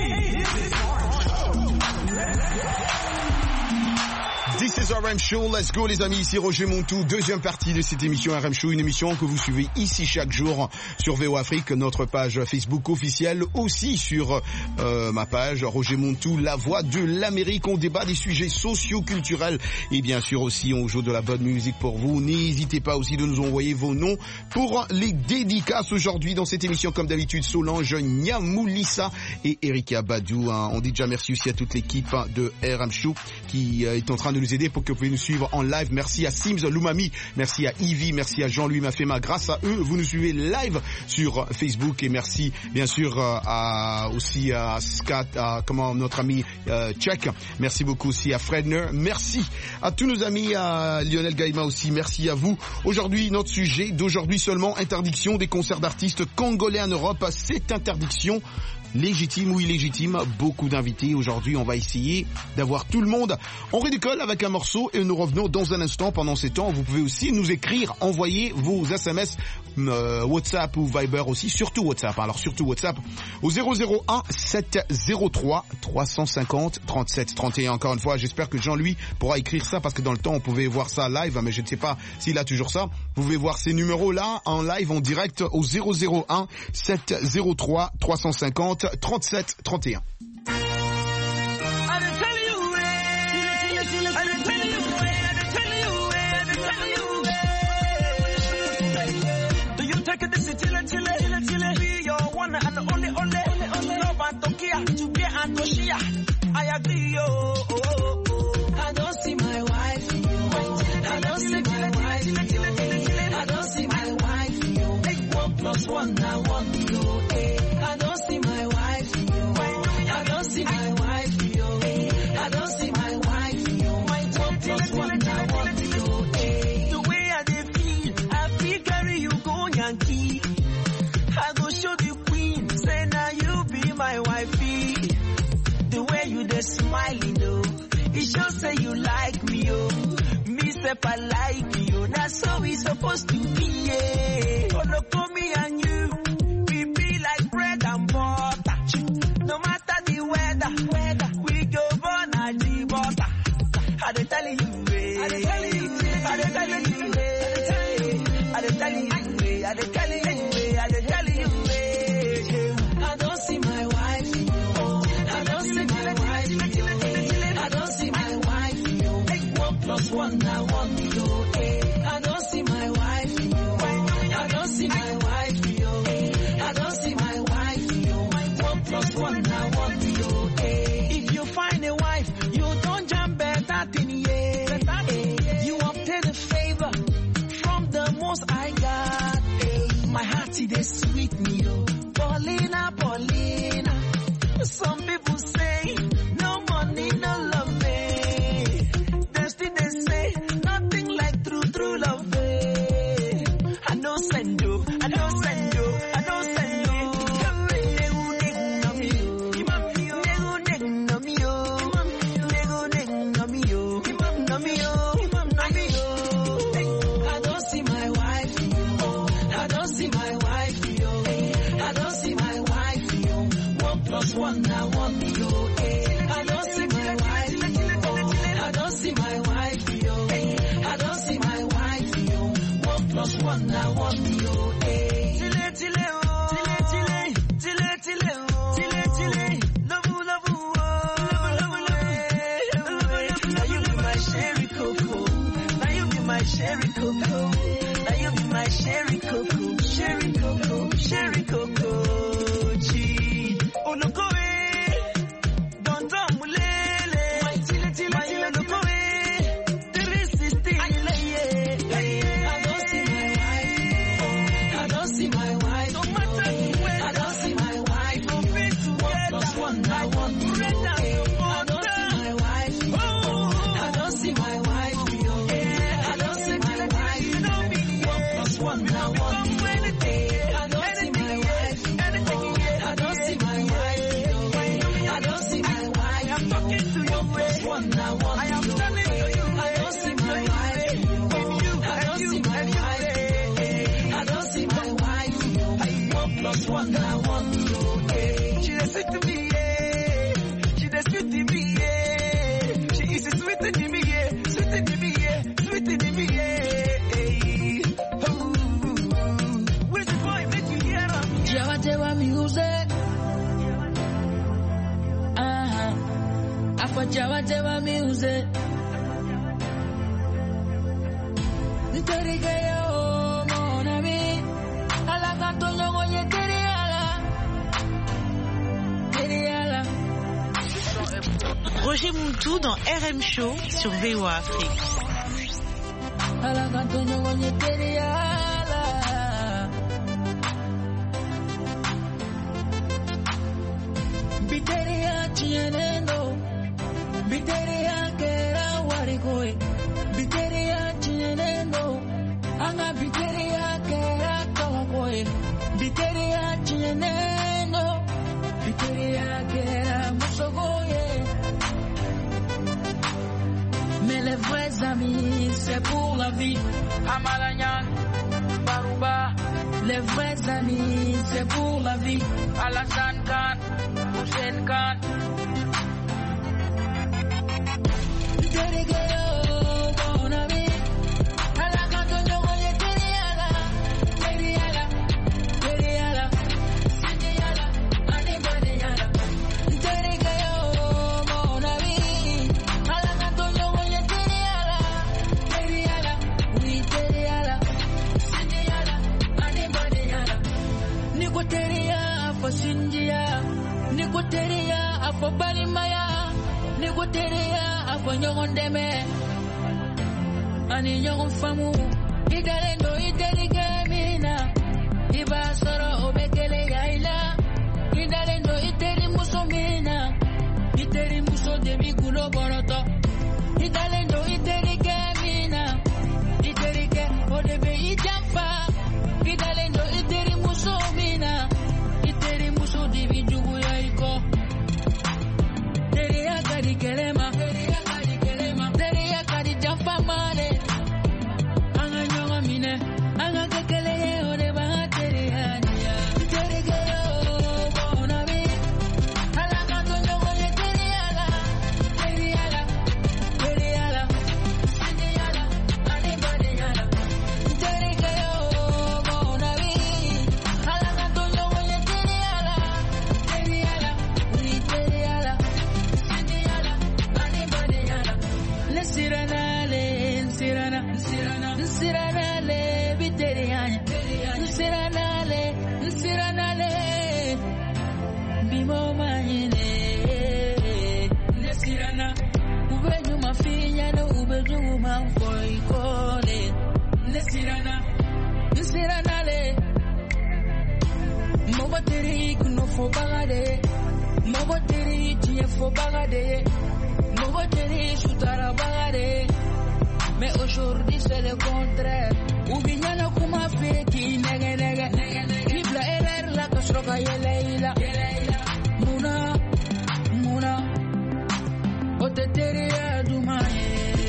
This is R M Show, let's go les amis, ici Roger Montou, deuxième partie de cette émission R M Show, une émission que vous suivez ici chaque jour sur V O Afrique, notre page Facebook officielle, aussi sur euh, ma page Roger Montou, la voix de l'Amérique. On débat des sujets socio-culturels et bien sûr aussi on joue de la bonne musique pour vous. N'hésitez pas aussi de nous envoyer vos noms pour les dédicaces aujourd'hui dans cette émission, comme d'habitude Solange Nyamoulissa et Erika Badou. Hein. On dit déjà merci aussi à toute l'équipe de R M Show qui euh, est en train de nous aider pour que vous puissiez nous suivre en live. Merci à Sims Lumami, merci à Ivy, merci à Jean-Louis Mafema. Grâce à eux, vous nous suivez live sur Facebook et merci bien sûr à aussi à Scott, à comment notre ami euh, Tchèque. Merci beaucoup aussi à Fredner. Merci à tous nos amis, à Lionel Gaïma aussi. Merci à vous. Aujourd'hui, notre sujet d'aujourd'hui seulement, interdiction des concerts d'artistes congolais en Europe. Cette interdiction légitime ou illégitime, beaucoup d'invités. Aujourd'hui, on va essayer d'avoir tout le monde. On redécolle avec un morceau et nous revenons dans un instant. Pendant ces temps, vous pouvez aussi nous écrire, envoyer vos S M S, euh, WhatsApp ou Viber aussi, surtout WhatsApp. Alors surtout WhatsApp au zéro zéro un sept zéro trois trois cent cinquante trente-sept trente et un. Encore une fois, j'espère que Jean-Louis pourra écrire ça parce que dans le temps, on pouvait voir ça live, mais je ne sais pas s'il a toujours ça. Vous pouvez voir ces numéros-là en live, en direct au zéro zéro un sept zéro trois trois cent cinquante trente-sept trente et un. I agree, oh, oh, oh, oh. I don't see my wife, oh. I don't see my wife, oh. I don't see my wife, oh. Make one plus one, I want you, oh. I don't see my wife, oh. I don't see my wife, oh. I don't see my wife, oh. Make one plus one, I want you, oh. The way I dey feel, I feel carry you go Yankee. I go show the queen, say now you be my wifey. The way you dey smiling, oh, it shows say you like me, oh. Me say I like you, that's how we supposed to be, yeah. Follow for me and you, we be like bread and butter. No matter the weather, weather, we go born at the butter. I dey tell you, eh. I dey tell you, eh. I dey tell you, eh. I dey tell you, eh. I dey tell you, eh. I dey tell you, eh. I don't see my wife. Plus one, I want you, eh. I don't see my wife, I don't see my wife, I don't see my wife, one plus one, I want you, eh. If you find a wife, you don't most I got. Hey, my heart it is sweet me, yo. Paulina, Paulina. Some people say no money, no love. Eh. They still they say nothing like true, true love. Eh. I know send you, I know send you, I know send you. I don't see my wife, I don't see my wife, I don't see my wife, one plus one, I want you. I don't see my wife, I don't see my wife, I don't see my wife, one plus one, I want you. Chile, chile, oh, chile, chile, chile, chile, oh, chile, chile, love you, love you, oh, love you, love you. Now you be my cherry cocoa, now you be my cherry cocoa, now you be my cherry cocoa, cherry cocoa, cherry cocoa. Chi, oh look away, don't drop mulele, my chile, chile, my look away, three sixty, I don't see my wife, I don't see my wife, no matter where, I don't see my wife, no fit to one plus one, I want you. I don't see my wife, I don't see my wife, I don't see my wife, one plus one, I want you. I don't see my wife, I don't see my wife, I don't see my wife, I'm talking to you, one plus one, I want you. I am telling you, I don't see my wife, I don't see my wife, I don't see my wife, one plus one, I want you. She is sweet to me, yeah. She is sweet to me, yeah. She is sweet to me, yeah. Sweet to me, yeah. Sweet to me, yeah. Oh, where's the boy? Make you hear him. Jawa Jawa music. Uh-huh. Afro Jawa Jawa music. Niterigeo, mon ami. Ala kanto nyongo ye teriala. Teriala. Roger Muntu dans R M Show sur V O A Afrique. Ala kanto nyongo ye teriala. Biteria chienendo. Biteria kera warikoe. Biteria chienendo. Anga biteria kera kawakoe. Biteria chienendo. Biteria kera musogoye. Mais les vrais amis, c'est pour la vie. Amalanyan, Barouba. Les vrais amis, c'est pour la vie. Alassane Khan, Hussein Khan. Mon ami, Alakanto Nyongoye Teriala, Teriala, Teriala, Teriala, Anibadiala. Terigayo, mon ami, Alakanto Nyongoye Teriala, Teriala, oui Teriala, Teriala, Anibadiala. Niko Teria, Afo Sinjia, Niko Teria, Afo Balimaya, Niko Teria, Afo Nyongondeme. Ani nyongo famu, idalendo iterike mina, iba soro obekele yaila, idalendo iteri muso mina, iteri muso debi gulo boroto, idalendo iterike mina, iterike odebe ijampa, idalendo iteri muso mina, iteri muso debi jugu yaiko, teri akari kelema, teri akari kelema, teri akari jampa mane. Anga kekele ode ba tere hania tere gayo mon ami ala kanto nyongo ye tere ala tere ala tere ala tere ala ane bade ala tere gayo mon ami ala kanto nyongo ye tere ala tere ala uri tere ala tere ala ane bade ala le sirana le sirana sirana sirana Nsiranale, nsiranale, bimo mahine. Nesirana, ube nyuma finya no ube nyuma foi kole. Nesirana, fo bagade. Mogo teri tiye fo bagade. Mogo teri sutara bagade. Mais aujourd'hui c'est le contraire. Ubinyana kuma feki nege nege. Ibla erer la kasroka yeleila. Muna, muna. Ote teri adumaye.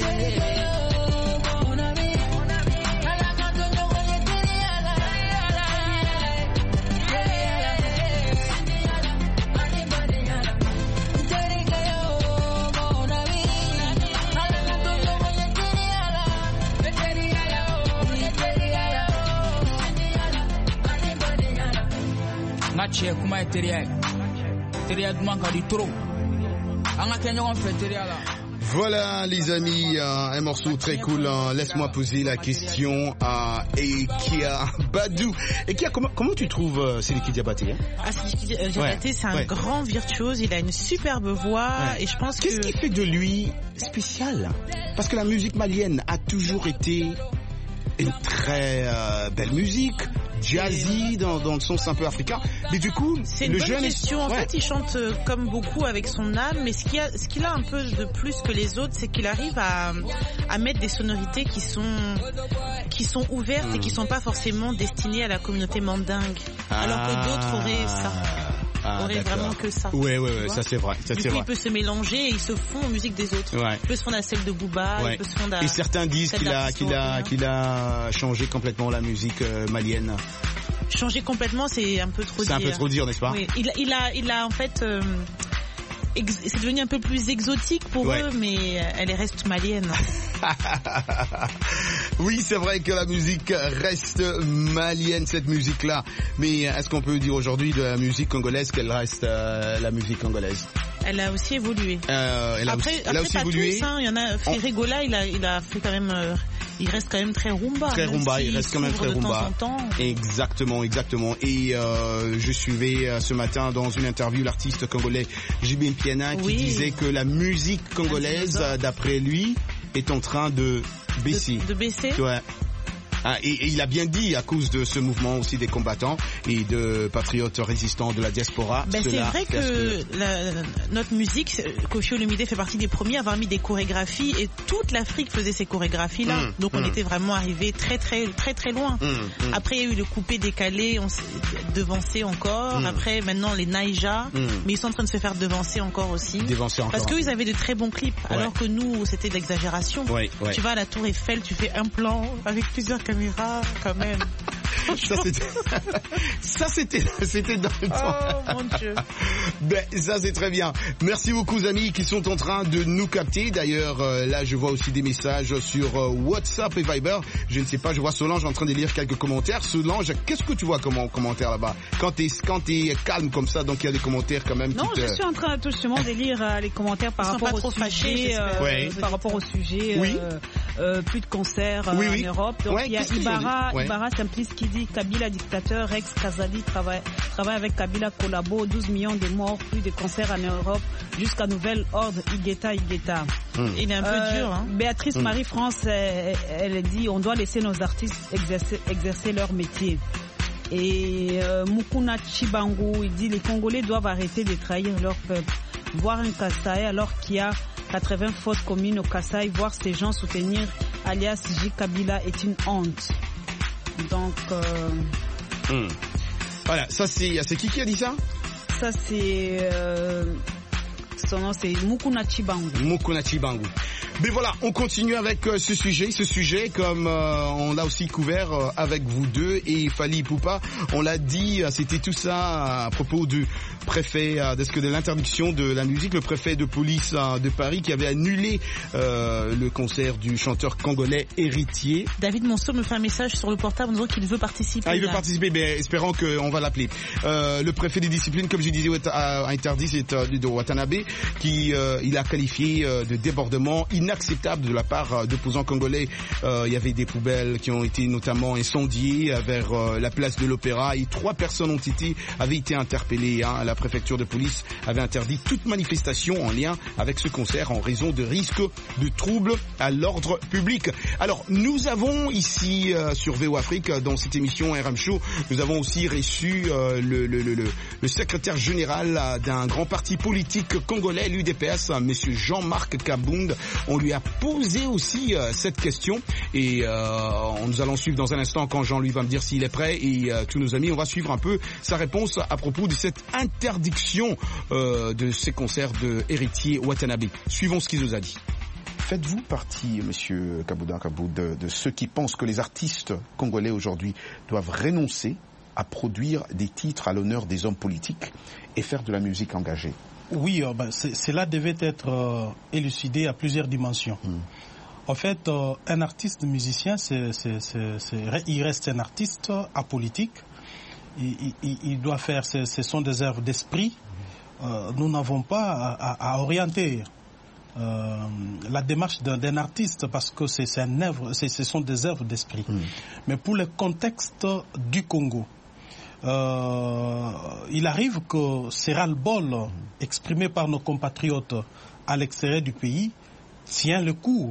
Ngache kuma eteria. Teria dumanka di trop. Anga kenyo on fait teria là. Voilà les amis, euh, un morceau très cool. Hein. Laisse-moi poser la question à Ekia Badu. Ekia, comment, comment tu trouves euh, Sidiki Diabaté hein? Ah, Sidiki Diabaté, ouais. c'est un ouais. grand virtuose. Il a une superbe voix ouais. et je pense Qu'est-ce que... Qu'est-ce qui fait de lui spécial? Parce que la musique malienne a toujours été une très euh, belle musique. Jazzy dans, dans le sens un peu africain, mais du coup c'est une le bonne jeune question. En ouais. fait il chante comme beaucoup avec son âme, mais ce qu'il a, ce qu'il a un peu de plus que les autres, c'est qu'il arrive à, à mettre des sonorités qui sont qui sont ouvertes mmh. et qui sont pas forcément destinées à la communauté mandingue, ah. alors que d'autres auraient ça. Ah, aurait d'accord. vraiment que ça. Ouais, ouais, ouais, ça c'est vrai. Ça, du c'est coup, vrai. il peut se mélanger et il se fond aux musiques des autres. Ouais. Il peut se fondre à celle de Booba, ouais. il peut se fondre à... Et certains disent qu'il a, qu'il a, qu'il a changé complètement la musique euh, malienne. Changer complètement, c'est un peu trop c'est dire. C'est un peu trop dire, n'est-ce pas? Oui. Il, il a, il a en fait... Euh, ex- c'est devenu un peu plus exotique pour ouais. eux, mais elle reste malienne. Oui, c'est vrai que la musique reste malienne, cette musique-là. Mais est-ce qu'on peut dire aujourd'hui de la musique congolaise qu'elle reste euh, la musique congolaise? Elle a aussi évolué. Euh, elle a après, aussi, elle après a aussi pas évolué. Tous, hein. Il y en a. Ferregola, il a, il a fait quand même. Euh, il reste quand même très rumba. Très rumba, il reste quand même très rumba. Temps en temps. Exactement, exactement. Et euh, je suivais euh, ce matin dans une interview l'artiste congolais J B Mpiana qui oui. disait que la musique congolaise, euh, d'après lui, est en train de baisser. De, de baisser. Ouais. Ah, et, et il a bien dit à cause de ce mouvement aussi des combattants et de patriotes résistants de la diaspora. Ben c'est vrai que, que... La, notre musique, Koffi Olomide fait partie des premiers à avoir mis des chorégraphies et toute l'Afrique faisait ces chorégraphies là. Mmh, Donc mmh. on était vraiment arrivé très très très très loin. Mmh, mmh. Après il y a eu le coupé décalé, on s'est devancé encore. Mmh. Après maintenant les Naija, mmh. mais ils sont en train de se faire devancer encore aussi. Devancer encore. Parce qu'ils avaient de très bons clips, ouais. alors que nous c'était de l'exagération. Ouais, ouais. Tu vas à la Tour Eiffel, tu fais un plan avec plusieurs caméras. Quand même. ça c'était, ça c'était, c'était dans le temps. Oh mon Dieu. Ben ça c'est très bien. Merci beaucoup aux amis qui sont en train de nous capter. D'ailleurs euh, là je vois aussi des messages sur euh, WhatsApp et Viber. Je ne sais pas, je vois Solange en train de lire quelques commentaires. Solange, qu'est-ce que tu vois comme commentaire là-bas? Quand t'es quand t'es calme comme ça, donc il y a des commentaires quand même. Non, qui te... je suis en train tout justement de lire euh, les commentaires par rapport au sujet, fâchés, euh, ouais. par rapport au sujet. Oui. Euh, euh, plus de concerts euh, oui, oui. en Europe. Donc ouais, il y a Ibarra, ouais. Ibarra Simplice qui dit Kabila dictateur, Rex Kazadi travaille, travaille avec Kabila collabo, douze millions de morts, plus de concerts en Europe, jusqu'à nouvel ordre, Igueta, Igueta. Hum. Il est un peu euh, dur. Hein. Béatrice hum. Marie-France, elle, elle dit on doit laisser nos artistes exercer, exercer leur métier. Et euh, Mukuna Chibangu, il dit les Congolais doivent arrêter de trahir leur peuple. Voir un Kassai alors qu'il y a quatre-vingts fausses communes au Kassai, voir ces gens soutenir alias J. Kabila est une honte. Donc... Euh... Mmh. Voilà, ça c'est... C'est qui qui a dit ça? Ça c'est... Euh... Son nom c'est Mukuna Chibangu. Mukuna Chibangu. Mais voilà, on continue avec euh, ce sujet. Ce sujet, comme euh, on l'a aussi couvert euh, avec vous deux et Fally Ipupa, on l'a dit, euh, c'était tout ça à propos du préfet, euh, de, ce que de l'interdiction de la musique, le préfet de police euh, de Paris qui avait annulé euh, le concert du chanteur congolais Héritier. David Monceau me fait un message sur le portable en disant qu'il veut participer. Ah, il veut là. participer, mais espérons qu'on va l'appeler. Euh, le préfet des disciplines, comme je disais, a interdit, c'est euh, de Watanabe, qui euh, il a qualifié euh, de débordement inacceptable inacceptable de la part d'opposants congolais. Euh, il y avait des poubelles qui ont été notamment incendiées vers euh, la place de l'Opéra et trois personnes ont été, avaient été interpellées. Hein. La préfecture de police avait interdit toute manifestation en lien avec ce concert en raison de risques de troubles à l'ordre public. Alors, nous avons ici euh, sur V O Afrique, dans cette émission R M Show, nous avons aussi reçu euh, le, le, le, le secrétaire général d'un grand parti politique congolais, l'U D P S, monsieur Jean-Marc Kabound. On lui a posé aussi euh, cette question et euh, nous allons suivre dans un instant quand Jean-Louis va me dire s'il est prêt et euh, tous nos amis, on va suivre un peu sa réponse à propos de cette interdiction euh, de ces concerts de Héritier Watanabe. Suivons ce qu'il nous a dit. Faites-vous partie, monsieur Kabouda Kabou, de, de ceux qui pensent que les artistes congolais aujourd'hui doivent renoncer à produire des titres à l'honneur des hommes politiques et faire de la musique engagée? Oui, euh, ben, cela devait être euh, élucidé à plusieurs dimensions. Mmh. En fait, euh, un artiste musicien, c'est, c'est, c'est, c'est, il reste un artiste apolitique. Il, il, il doit faire, ce, ce sont des œuvres d'esprit. Euh, nous n'avons pas à, à, à orienter euh, la démarche d'un, d'un artiste parce que c'est, c'est un œuvre, c'est, ce sont des œuvres d'esprit. Mmh. Mais pour le contexte du Congo, euh, il arrive que ces ras-le-bol mmh. exprimés par nos compatriotes à l'extérieur du pays tient le coup.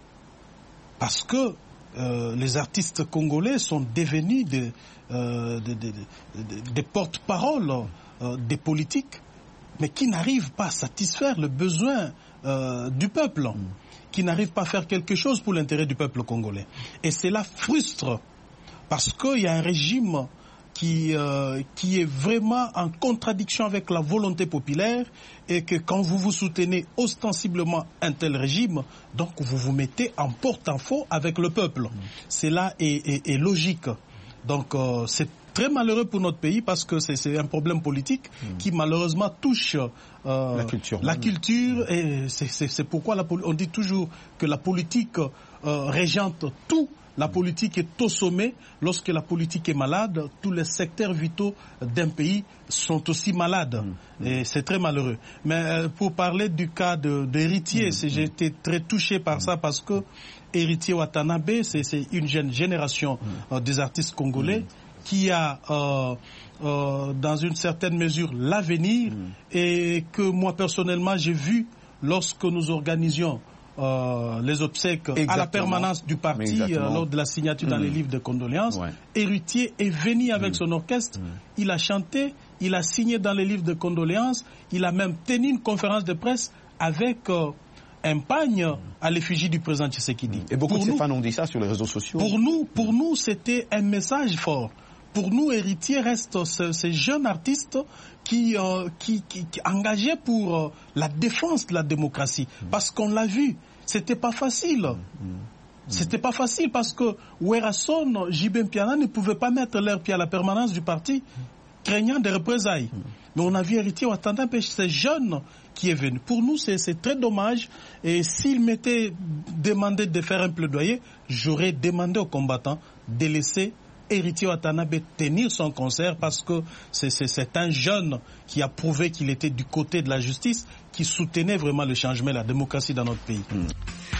Parce que euh, les artistes congolais sont devenus des, euh, des, des, des, des porte-paroles euh, des politiques, mais qui n'arrivent pas à satisfaire le besoin euh, du peuple, mm. qui n'arrivent pas à faire quelque chose pour l'intérêt du peuple congolais. Et cela frustre, parce qu'il y a un régime qui, euh, qui est vraiment en contradiction avec la volonté populaire et que quand vous vous soutenez ostensiblement un tel régime, donc vous vous mettez en porte-à-faux avec le peuple. Mmh. Cela est, est, est logique. Donc euh, c'est très malheureux pour notre pays parce que c'est, c'est un problème politique mmh. qui malheureusement touche euh, la culture. La culture mmh. et c'est, c'est, c'est pourquoi la, on dit toujours que la politique euh, régente tout. La politique est au sommet. Lorsque la politique est malade, tous les secteurs vitaux d'un pays sont aussi malades. Mmh. Et c'est très malheureux. Mais euh, pour parler du cas de, d'Héritier, mmh. j'ai été très touché par mmh. ça parce que Héritier Watanabe, c'est, c'est une jeune génération mmh. euh, des artistes congolais mmh. qui a, euh, euh, dans une certaine mesure, l'avenir mmh. et que moi, personnellement, j'ai vu lorsque nous organisions Euh, les obsèques Exactement. à la permanence du parti euh, lors de la signature mmh. dans les livres de condoléances. Ouais. Héritier est venu avec mmh. son orchestre, mmh. il a chanté, il a signé dans les livres de condoléances, il a même tenu une conférence de presse avec euh, un pagne mmh. à l'effigie du président Tshisekedi. Et beaucoup pour de nous, ces fans ont dit ça sur les réseaux sociaux. Pour nous, pour nous c'était un message fort. Pour nous, Héritier reste ce, ces jeunes artistes qui, euh, qui, qui, qui engagés pour euh, la défense de la démocratie. Mmh. Parce qu'on l'a vu, c'était pas facile. Mmh. C'était pas facile parce que Werason, J B Mpiana ne pouvaient pas mettre leur pied à la permanence du parti, craignant des représailles. Mmh. Mais on a vu Héritier Watanabe, ces jeunes qui est venu. Pour nous, c'est, c'est très dommage. Et s'il m'était demandé de faire un plaidoyer, j'aurais demandé aux combattants de laisser Héritier Watanabe tenir son concert parce que c'est, c'est, c'est un jeune qui a prouvé qu'il était du côté de la justice, qui soutenait vraiment le changement et la démocratie dans notre pays. Mmh.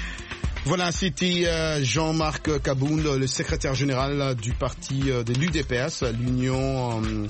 Voilà, c'était euh, Jean-Marc Kabound, le secrétaire général du parti euh, de l'U D P S, l'Union... Euh,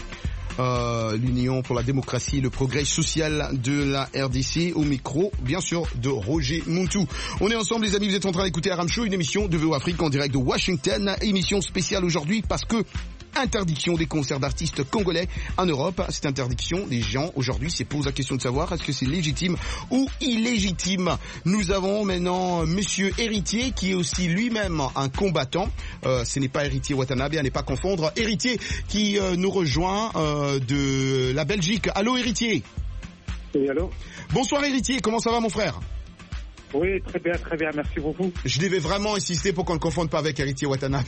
Euh, l'Union pour la démocratie et le progrès social de la R D C, au micro, bien sûr, de Roger Muntu. On est ensemble, les amis, vous êtes en train d'écouter R M Show, une émission de V O Afrique en direct de Washington, émission spéciale aujourd'hui parce que interdiction des concerts d'artistes congolais en Europe. Cette interdiction, les gens aujourd'hui se posent la question de savoir est-ce que c'est légitime ou illégitime. Nous avons maintenant Monsieur Héritier qui est aussi lui-même un combattant. Euh, ce n'est pas Héritier Watanabe, à ne pas confondre. Héritier qui euh, nous rejoint euh, de la Belgique. Allô Héritier. Oui, allô. Bonsoir Héritier, comment ça va mon frère? Oui, très bien, très bien, merci beaucoup. Je devais vraiment insister pour qu'on ne confonde pas avec Héritier Watanabe.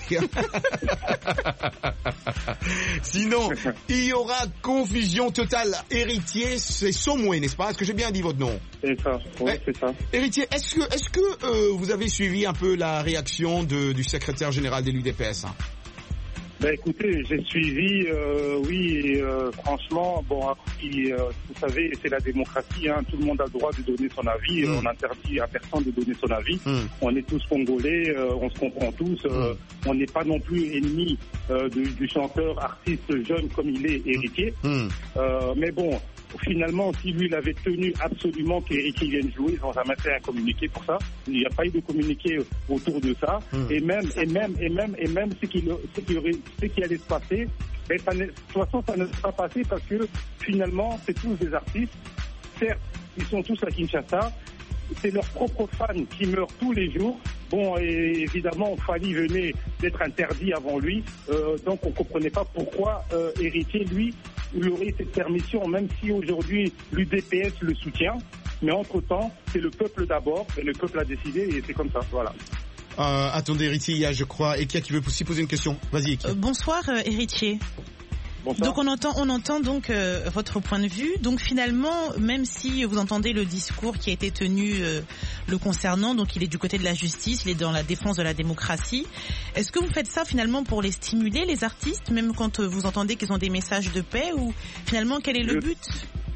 Sinon, il y aura confusion totale. Héritier, c'est Somoué, n'est-ce pas? Est-ce que j'ai bien dit votre nom? C'est ça, oui, eh, c'est ça. Héritier, est-ce que, est-ce que euh, vous avez suivi un peu la réaction de, du secrétaire général de l'U D P S? Ben écoutez, j'ai suivi, euh, oui, et, euh, franchement, bon, après, euh, vous savez, c'est la démocratie, hein, tout le monde a le droit de donner son avis, mm. on n'interdit à personne de donner son avis, mm. on est tous congolais, euh, on se comprend tous, euh, mm. on n'est pas non plus ennemis euh, du, du chanteur, artiste jeune comme il est, Héritier, mm. euh, mais bon, finalement, si lui, il avait tenu absolument qu'Héritier vienne jouer, ils n'ont jamais fait un communiqué pour ça. Il n'y a pas eu de communiqué autour de ça. Mm. Et même, et même, et même, et même ce qui, ce qui, aurait, ce qui allait se passer, ben, ça ne, de toute façon, ça ne sera pas passé parce que finalement, c'est tous des artistes. Certes, ils sont tous à Kinshasa. C'est leurs propres fans qui meurent tous les jours. Bon, et évidemment, Fally venait d'être interdit avant lui, euh, donc on ne comprenait pas pourquoi euh, Héritier, lui, il aurait cette permission, même si aujourd'hui l'U D P S le soutient. Mais entre-temps, c'est le peuple d'abord, et le peuple a décidé, et c'est comme ça, voilà. Euh, attendez, Héritier, il y a, je crois, Ekia qui veut aussi poser une question. Vas-y, Ekia. Euh, bonsoir, euh, Héritier. Bonsoir. Donc on entend, on entend donc euh, votre point de vue. Donc finalement, même si vous entendez le discours qui a été tenu euh, le concernant, donc il est du côté de la justice, il est dans la défense de la démocratie. Est-ce que vous faites ça finalement pour les stimuler, les artistes, même quand euh, vous entendez qu'ils ont des messages de paix, ou finalement quel est le, le... but?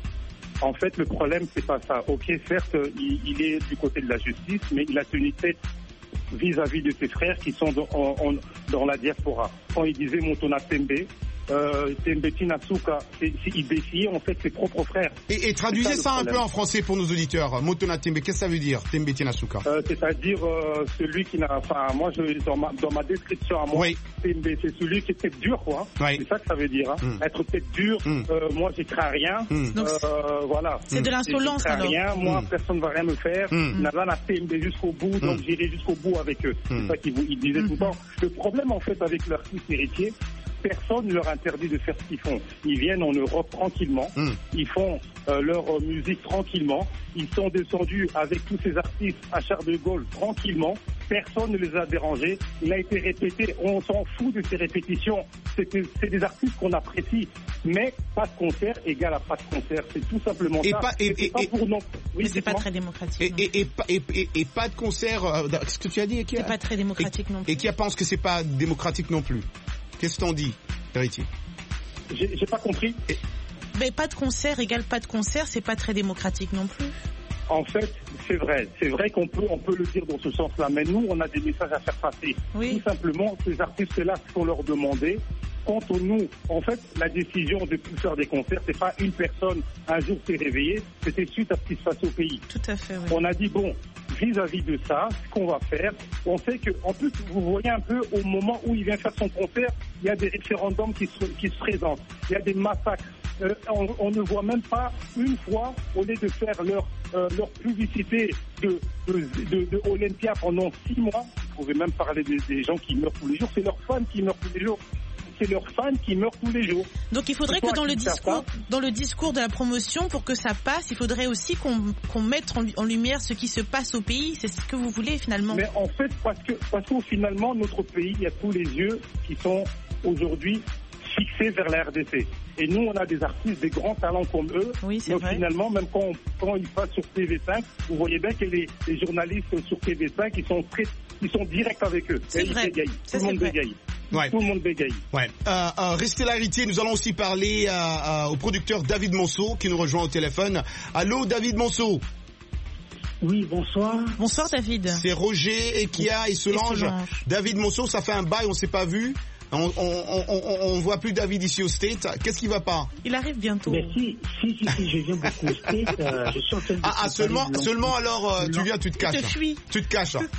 En fait, le problème c'est pas ça. Ok, certes, il, il est du côté de la justice, mais il a tenu tête vis-à-vis de ses frères qui sont dans, en, en, dans la diaspora. Quand il disait Motona Tembe, Euh, Tembeti Nasuka, il défiait en fait ses propres frères. Et, et traduisez ça, ça un peu en français pour nos auditeurs. Motona Tembe, qu'est-ce que ça veut dire, Tembeti Nasuka? euh, C'est-à-dire euh, celui qui n'a, enfin moi je, dans ma dans ma description à moi, oui. Tembe, c'est celui qui est tête dure, quoi. Oui. C'est ça que ça veut dire, hein. mm. Être tête dure. Mm. Euh, moi j'y crains rien. Mm. Donc, euh, voilà. C'est de l'insolence alors. Rien. Moi mm. personne ne va rien me faire. Mm. Nala na Tembe jusqu'au bout, mm. donc j'irai jusqu'au bout avec eux. Mm. C'est ça qu'il il disait mm. tout le temps. Le problème en fait avec l'artiste Héritier, personne ne leur interdit de faire ce qu'ils font. Ils viennent en Europe tranquillement, mm. ils font euh, leur euh, musique tranquillement, ils sont descendus avec tous ces artistes à Charles de Gaulle tranquillement, personne ne les a dérangés, il a été répété, on s'en fout de ces répétitions, c'est, c'est des artistes qu'on apprécie, mais pas de concert égale à pas de concert, c'est tout simplement et ça. Pas, et, et, pas et, pour non... oui, c'est pas très démocratique. Et, et, et, et, et, et pas de concert, euh, ce que tu as dit, qui a... c'est pas très démocratique et, non plus. Et qui pense que c'est pas démocratique non plus? Qu'est-ce qu'on dit, Héritier? J'ai, j'ai pas compris. Et... Mais pas de concert égale pas de concert, c'est pas très démocratique non plus. En fait, c'est vrai. C'est vrai qu'on peut, on peut le dire dans ce sens-là. Mais nous, on a des messages à faire passer. Oui. Tout simplement, ces artistes-là, ce qu'on leur demandait, quant à nous, en fait, la décision de plus faire des concerts, c'est pas une personne, un jour s'est réveillée, c'était suite à ce qui se passe au pays. Tout à fait, oui. On a dit, bon, vis-à-vis de ça, ce qu'on va faire, on sait que, en plus, vous voyez un peu, au moment où il vient faire son concert, il y a des référendums qui se, qui se présentent. Il y a des massacres. Euh, on, on ne voit même pas une fois, au lieu de faire leur, euh, leur publicité de, de, de, de Olympia pendant six mois, vous pouvez même parler des, des gens qui meurent tous les jours, c'est leurs fans qui meurent tous les jours. C'est leurs fans qui meurent tous les jours. Donc il faudrait que dans le discours, dans le discours de la promotion, pour que ça passe, il faudrait aussi qu'on, qu'on mette en, en lumière ce qui se passe au pays. C'est ce que vous voulez finalement. Mais en fait, parce que, parce que finalement, notre pays, il y a tous les yeux qui sont aujourd'hui fixés vers la R D C. Et nous, on a des artistes, des grands talents comme eux. Oui, c'est donc vrai. Finalement, même quand, on, quand ils passent sur T V cinq, vous voyez bien que les, les journalistes sur T V cinq, ils sont très, ils sont directs avec eux. C'est et vrai. Ils bégayent. Ça, tout le monde vrai. bégaye. Ouais. Tout le monde bégaye. Ouais. Euh, euh, restez là, Héritier. Nous allons aussi parler euh, euh, au producteur David Monceau qui nous rejoint au téléphone. Allô, David Monceau. Oui, bonsoir. Bonsoir, David. C'est Roger, Ekia et Solange. Et Solange. David Monceau, ça fait un bail, on s'est pas vu. On, on, on, on voit plus David ici au State. Qu'est-ce qui va pas? Il arrive bientôt. Mais si, si, si, si je viens beaucoup au State, euh, je suis en train de... Ah, ah seulement, seulement alors, euh, tu viens, tu te caches. Je te fuis. Tu te caches. hein?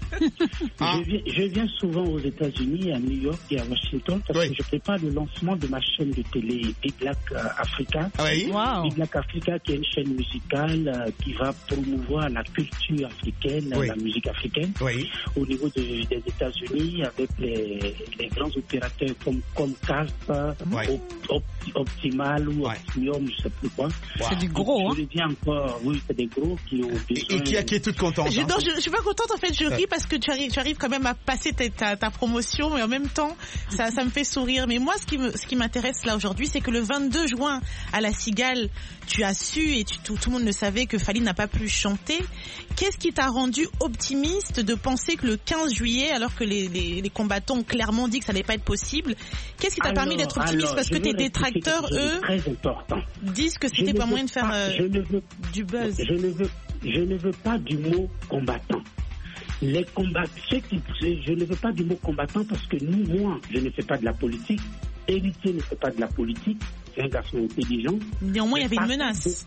je, viens, je viens souvent aux États-Unis, à New York et à Washington, parce oui. que je prépare le lancement de ma chaîne de télé Big Black euh, Africa. Ah oui? Wow. Big Black Africa, qui est une chaîne musicale euh, qui va promouvoir la culture africaine, oui. la musique africaine, oui. au niveau de, des États-Unis, avec les, les grands opérateurs comme comme Casp, ouais. op, Optimal ou ouais. Optimium, je sais plus quoi. Wow. C'est du gros, hein. Je le dis encore, oui, c'est des gros qui ont besoin. Et, et qui, a, qui est toute contente. Je, hein. non, je, je suis pas contente en fait, je ris parce que tu arrives, tu arrives quand même à passer ta, ta, ta promotion, mais en même temps, ça, ça me fait sourire. Mais moi, ce qui me, ce qui m'intéresse là aujourd'hui, c'est que le vingt-deux juin à la Cigale, tu as su et tu, tout, tout le monde le savait que Fally n'a pas pu chanter. Qu'est-ce qui t'a rendu optimiste de penser que le quinze juillet, alors que les, les, les combattants ont clairement dit que ça allait n'allait pas être possible. Qu'est-ce qui t'a Alors, permis d'être optimiste? alors, Parce que je tes veux rectifier détracteurs, quelque chose de eux, très important. disent que Je c'était ne pas veux moyen de faire pas- euh, je ne veux- du buzz. Je ne veux, je ne veux pas du mot combattant. Les combats, ceux qui, je ne veux pas du mot combattant parce que nous, moi, je ne fais pas de la politique. Héritier ne fait pas de la politique. C'est un garçon intelligent. Néanmoins, il y avait Par une contre, menace.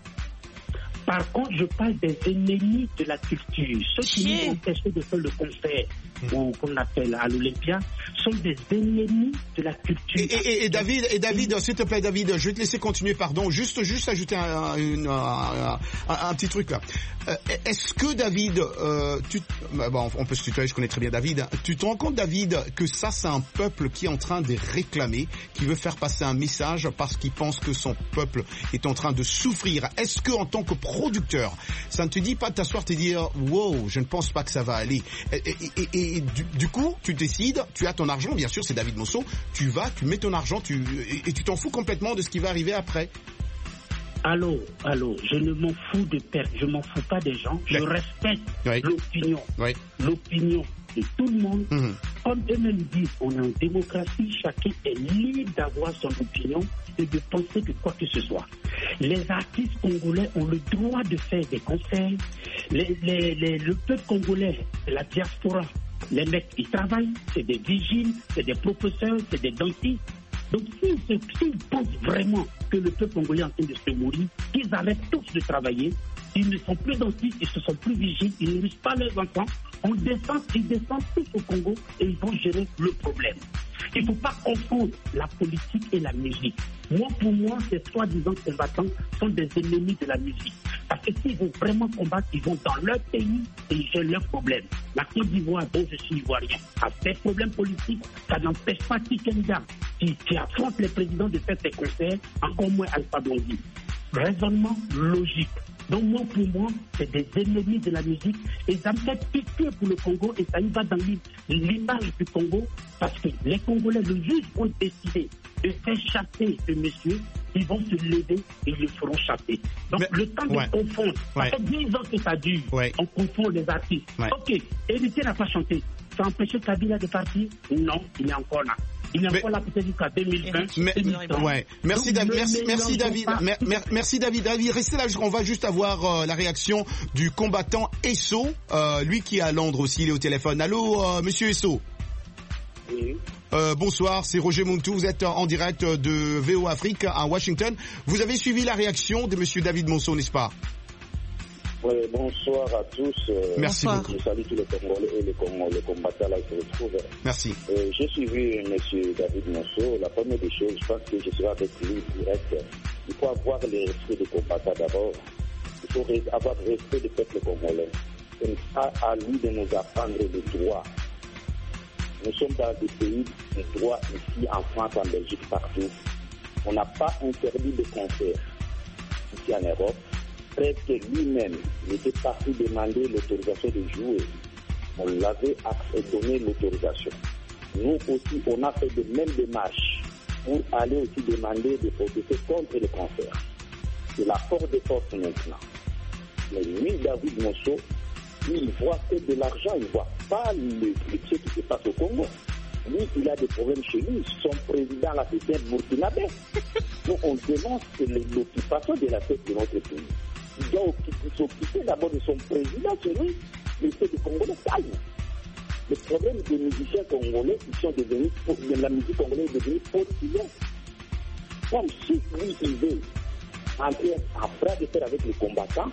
Par contre, je parle des ennemis de la culture. Ceux qui nous ont empêchés de faire le concert, ou qu'on appelle à l'Olympia, sont des ennemis de la culture. Et, et, et David, et David, s'il te plaît, David, je vais te laisser continuer, pardon. Juste, juste ajouter un, une, un, un, un petit truc là. Euh, Est-ce que David, euh, tu, bah, bon, on peut se tutoyer, je connais très bien David. Tu te rends compte, David, que ça, c'est un peuple qui est en train de réclamer, qui veut faire passer un message parce qu'il pense que son peuple est en train de souffrir. Est-ce que, en tant que producteur, ça ne te dit pas de t'asseoir et de dire, wow, je ne pense pas que ça va aller. Et, et, et, et du, du coup, tu décides, tu as ton argent, bien sûr, c'est David Monceau, tu vas, tu mets ton argent, tu, et, et tu t'en fous complètement de ce qui va arriver après. Allô, allô, je ne m'en fous de perdre, je m'en fous pas des gens, je respecte oui. l'opinion, oui. l'opinion de tout le monde. Mmh. Comme eux-mêmes disent, on est en démocratie, chacun est libre d'avoir son opinion et de penser de quoi que ce soit. Les artistes congolais ont le droit de faire des concerts. Les, les, les, le peuple congolais, la diaspora, les mecs, ils travaillent, c'est des vigiles, c'est des professeurs, c'est des dentistes. Donc s'ils, s'ils pensent vraiment que le peuple congolais est en train de se mourir, qu'ils arrêtent tous de travailler, ils ne sont plus dentistes, ils ne sont plus vigiles, ils ne nourrissent pas leurs enfants, on descend, ils descendent tous au Congo et ils vont gérer le problème. Il ne faut pas confondre la politique et la musique. Moi, pour moi, ces soi-disant combattants sont des ennemis de la musique. Parce que s'ils vont vraiment combattre, ils vont dans leur pays et ils gèrent leurs problèmes. La Côte d'Ivoire, dont je suis ivoirien, a des problèmes politiques. Ça n'empêche pas Tikenga, qui, qui affronte les présidents de faire ses concerts, encore moins Alpha Blondy. Raisonnement logique. Donc moi, pour moi, c'est des ennemis de la musique et ça me fait pitié pour le Congo et ça y va dans l'image du Congo parce que les Congolais, le juge vont décider de faire chasser ce monsieur, ils vont se lever et ils le feront chasser. Donc mais, le temps ouais. de confondre, ouais. ça fait dix ans que ça dure, ouais. on confond les artistes. Ouais. Ok, Héritier n'a pas chanté, ça a empêché Kabila de partir? Non, il est encore là. Il est encore là peut-être jusqu'à deux mille vingt. Mais, ouais. Merci, Donc, David. Merci, merci David. Mer, merci David. David, restez là. On va juste avoir euh, la réaction du combattant Esso, euh, lui qui est à Londres aussi. Il est au téléphone. Allô, euh, Monsieur Esso. Oui. Euh, bonsoir, c'est Roger Muntu. Vous êtes en direct de V O Afrique à Washington. Vous avez suivi la réaction de Monsieur David Monceau, n'est-ce pas? Oui, bonsoir à tous. Merci bonsoir. beaucoup. Je salue tous les Congolais et les, Congolais, les combattants là qui se retrouvent. Merci. Euh, j'ai suivi M. David Monceau. La première des choses, je pense que je serai avec lui direct. Il faut avoir le respect des combattants d'abord. Il faut avoir le respect du peuple congolais. Ce n'est pas à lui de nous apprendre le droit. Nous sommes dans des pays de droit ici, en France, en Belgique, partout. On n'a pas interdit de concert ici en Europe. Presque lui-même, il était parti demander l'autorisation de jouer. On l'avait donné l'autorisation. Nous aussi, on a fait de mêmes démarches pour aller aussi demander de protester contre le cancer. C'est la force de force maintenant. Mais lui, David Monceau, il voit que de l'argent, il ne voit pas le, ce qui se passe au Congo. Lui, il a des problèmes chez lui. Son président, là, c'est un Burkinabé. Nous, on dénonce l'occupation de la tête de notre pays. Il doit s'occuper d'abord de son président chez lui, mais c'est des Congolais calmes. Le problème des musiciens congolais, ils sont devenus, de la musique congolaise est devenue politicienne. Comme si lui, il veut entrer en bras de fer avec les combattants,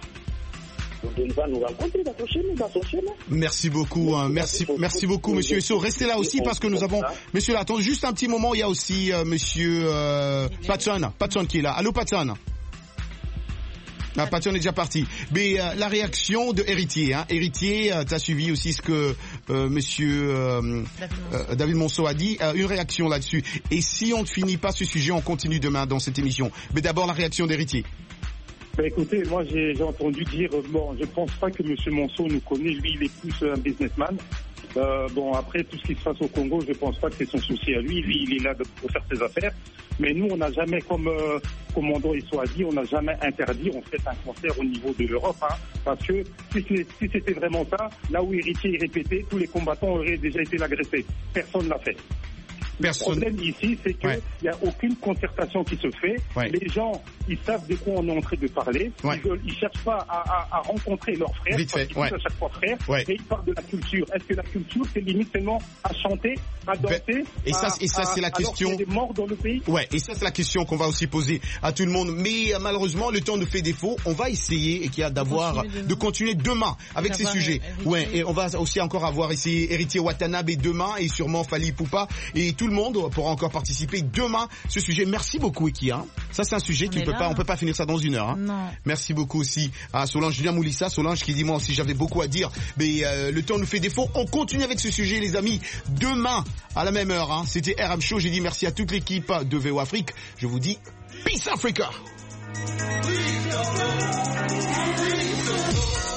il va nous rencontrer dans son chemin, dans son chemin. Merci beaucoup, hein, merci, merci beaucoup, Monsieur Esso. Restez là aussi parce que nous avons, Monsieur, là, attendez juste un petit moment. Il y a aussi euh, Monsieur euh, Patson, Patson qui est là. Allô, Patson. Ah, Patson est déjà parti. Mais euh, la réaction de Héritier, hein. Héritier, euh, t'as suivi aussi ce que euh, Monsieur euh, euh, David Monceau a dit. Euh, une réaction là-dessus. Et si on ne finit pas ce sujet, on continue demain dans cette émission. Mais d'abord la réaction d'Héritier. Ben écoutez, moi j'ai, j'ai entendu dire, bon, je pense pas que M. Monceau nous connaît, lui il est plus un businessman. Euh, bon, après tout ce qui se passe au Congo, je pense pas que c'est son souci à lui, lui il est là de, pour faire ses affaires. Mais nous on n'a jamais, comme euh, commandant Esso a dit, on n'a jamais interdit, on fait un concert au niveau de l'Europe, hein, parce que si, si c'était vraiment ça, là où Héritier est répété, tous les combattants auraient déjà été agressés. Personne ne l'a fait. Personne... Le problème ici, c'est qu'il Ouais. n'y a aucune concertation qui se fait. Ouais. Les gens, ils savent de quoi on est en train de parler. Ouais. Ils ne cherchent pas à, à, à rencontrer leurs frères. Vite parce fait, qu'ils ouais. disent à chaque fois frères. Ouais. Et ils parlent de la culture. Est-ce que la culture, c'est limite seulement à chanter, à danser Et ça, à- et ça à- c'est la alors question. qu'il y a des morts dans le pays. Ouais, et ça c'est la question qu'on va aussi poser à tout le monde. Mais euh, malheureusement, le temps nous fait défaut. On va essayer et qu'il y a d'avoir Continuer demain. de continuer demain avec ces D'avoir sujets. Héritier. Ouais, et on va aussi encore avoir ici Héritier Watanabe demain et sûrement Fally Ipupa et tout le monde pourra encore participer demain ce sujet. Merci beaucoup Ekia. Ça c'est un sujet On qui est peut là. pas, on peut pas finir ça dans une heure. Hein. Non. Merci beaucoup aussi à Solange Julien Moulissa, Solange qui dit moi aussi j'avais beaucoup à dire, mais euh, le temps nous fait défaut. On continue avec ce sujet les amis demain à la même heure. Hein. C'était R M Show. J'ai dit merci à toute l'équipe de V O Afrique. Je vous dis Peace Africa. We don't know. We don't know.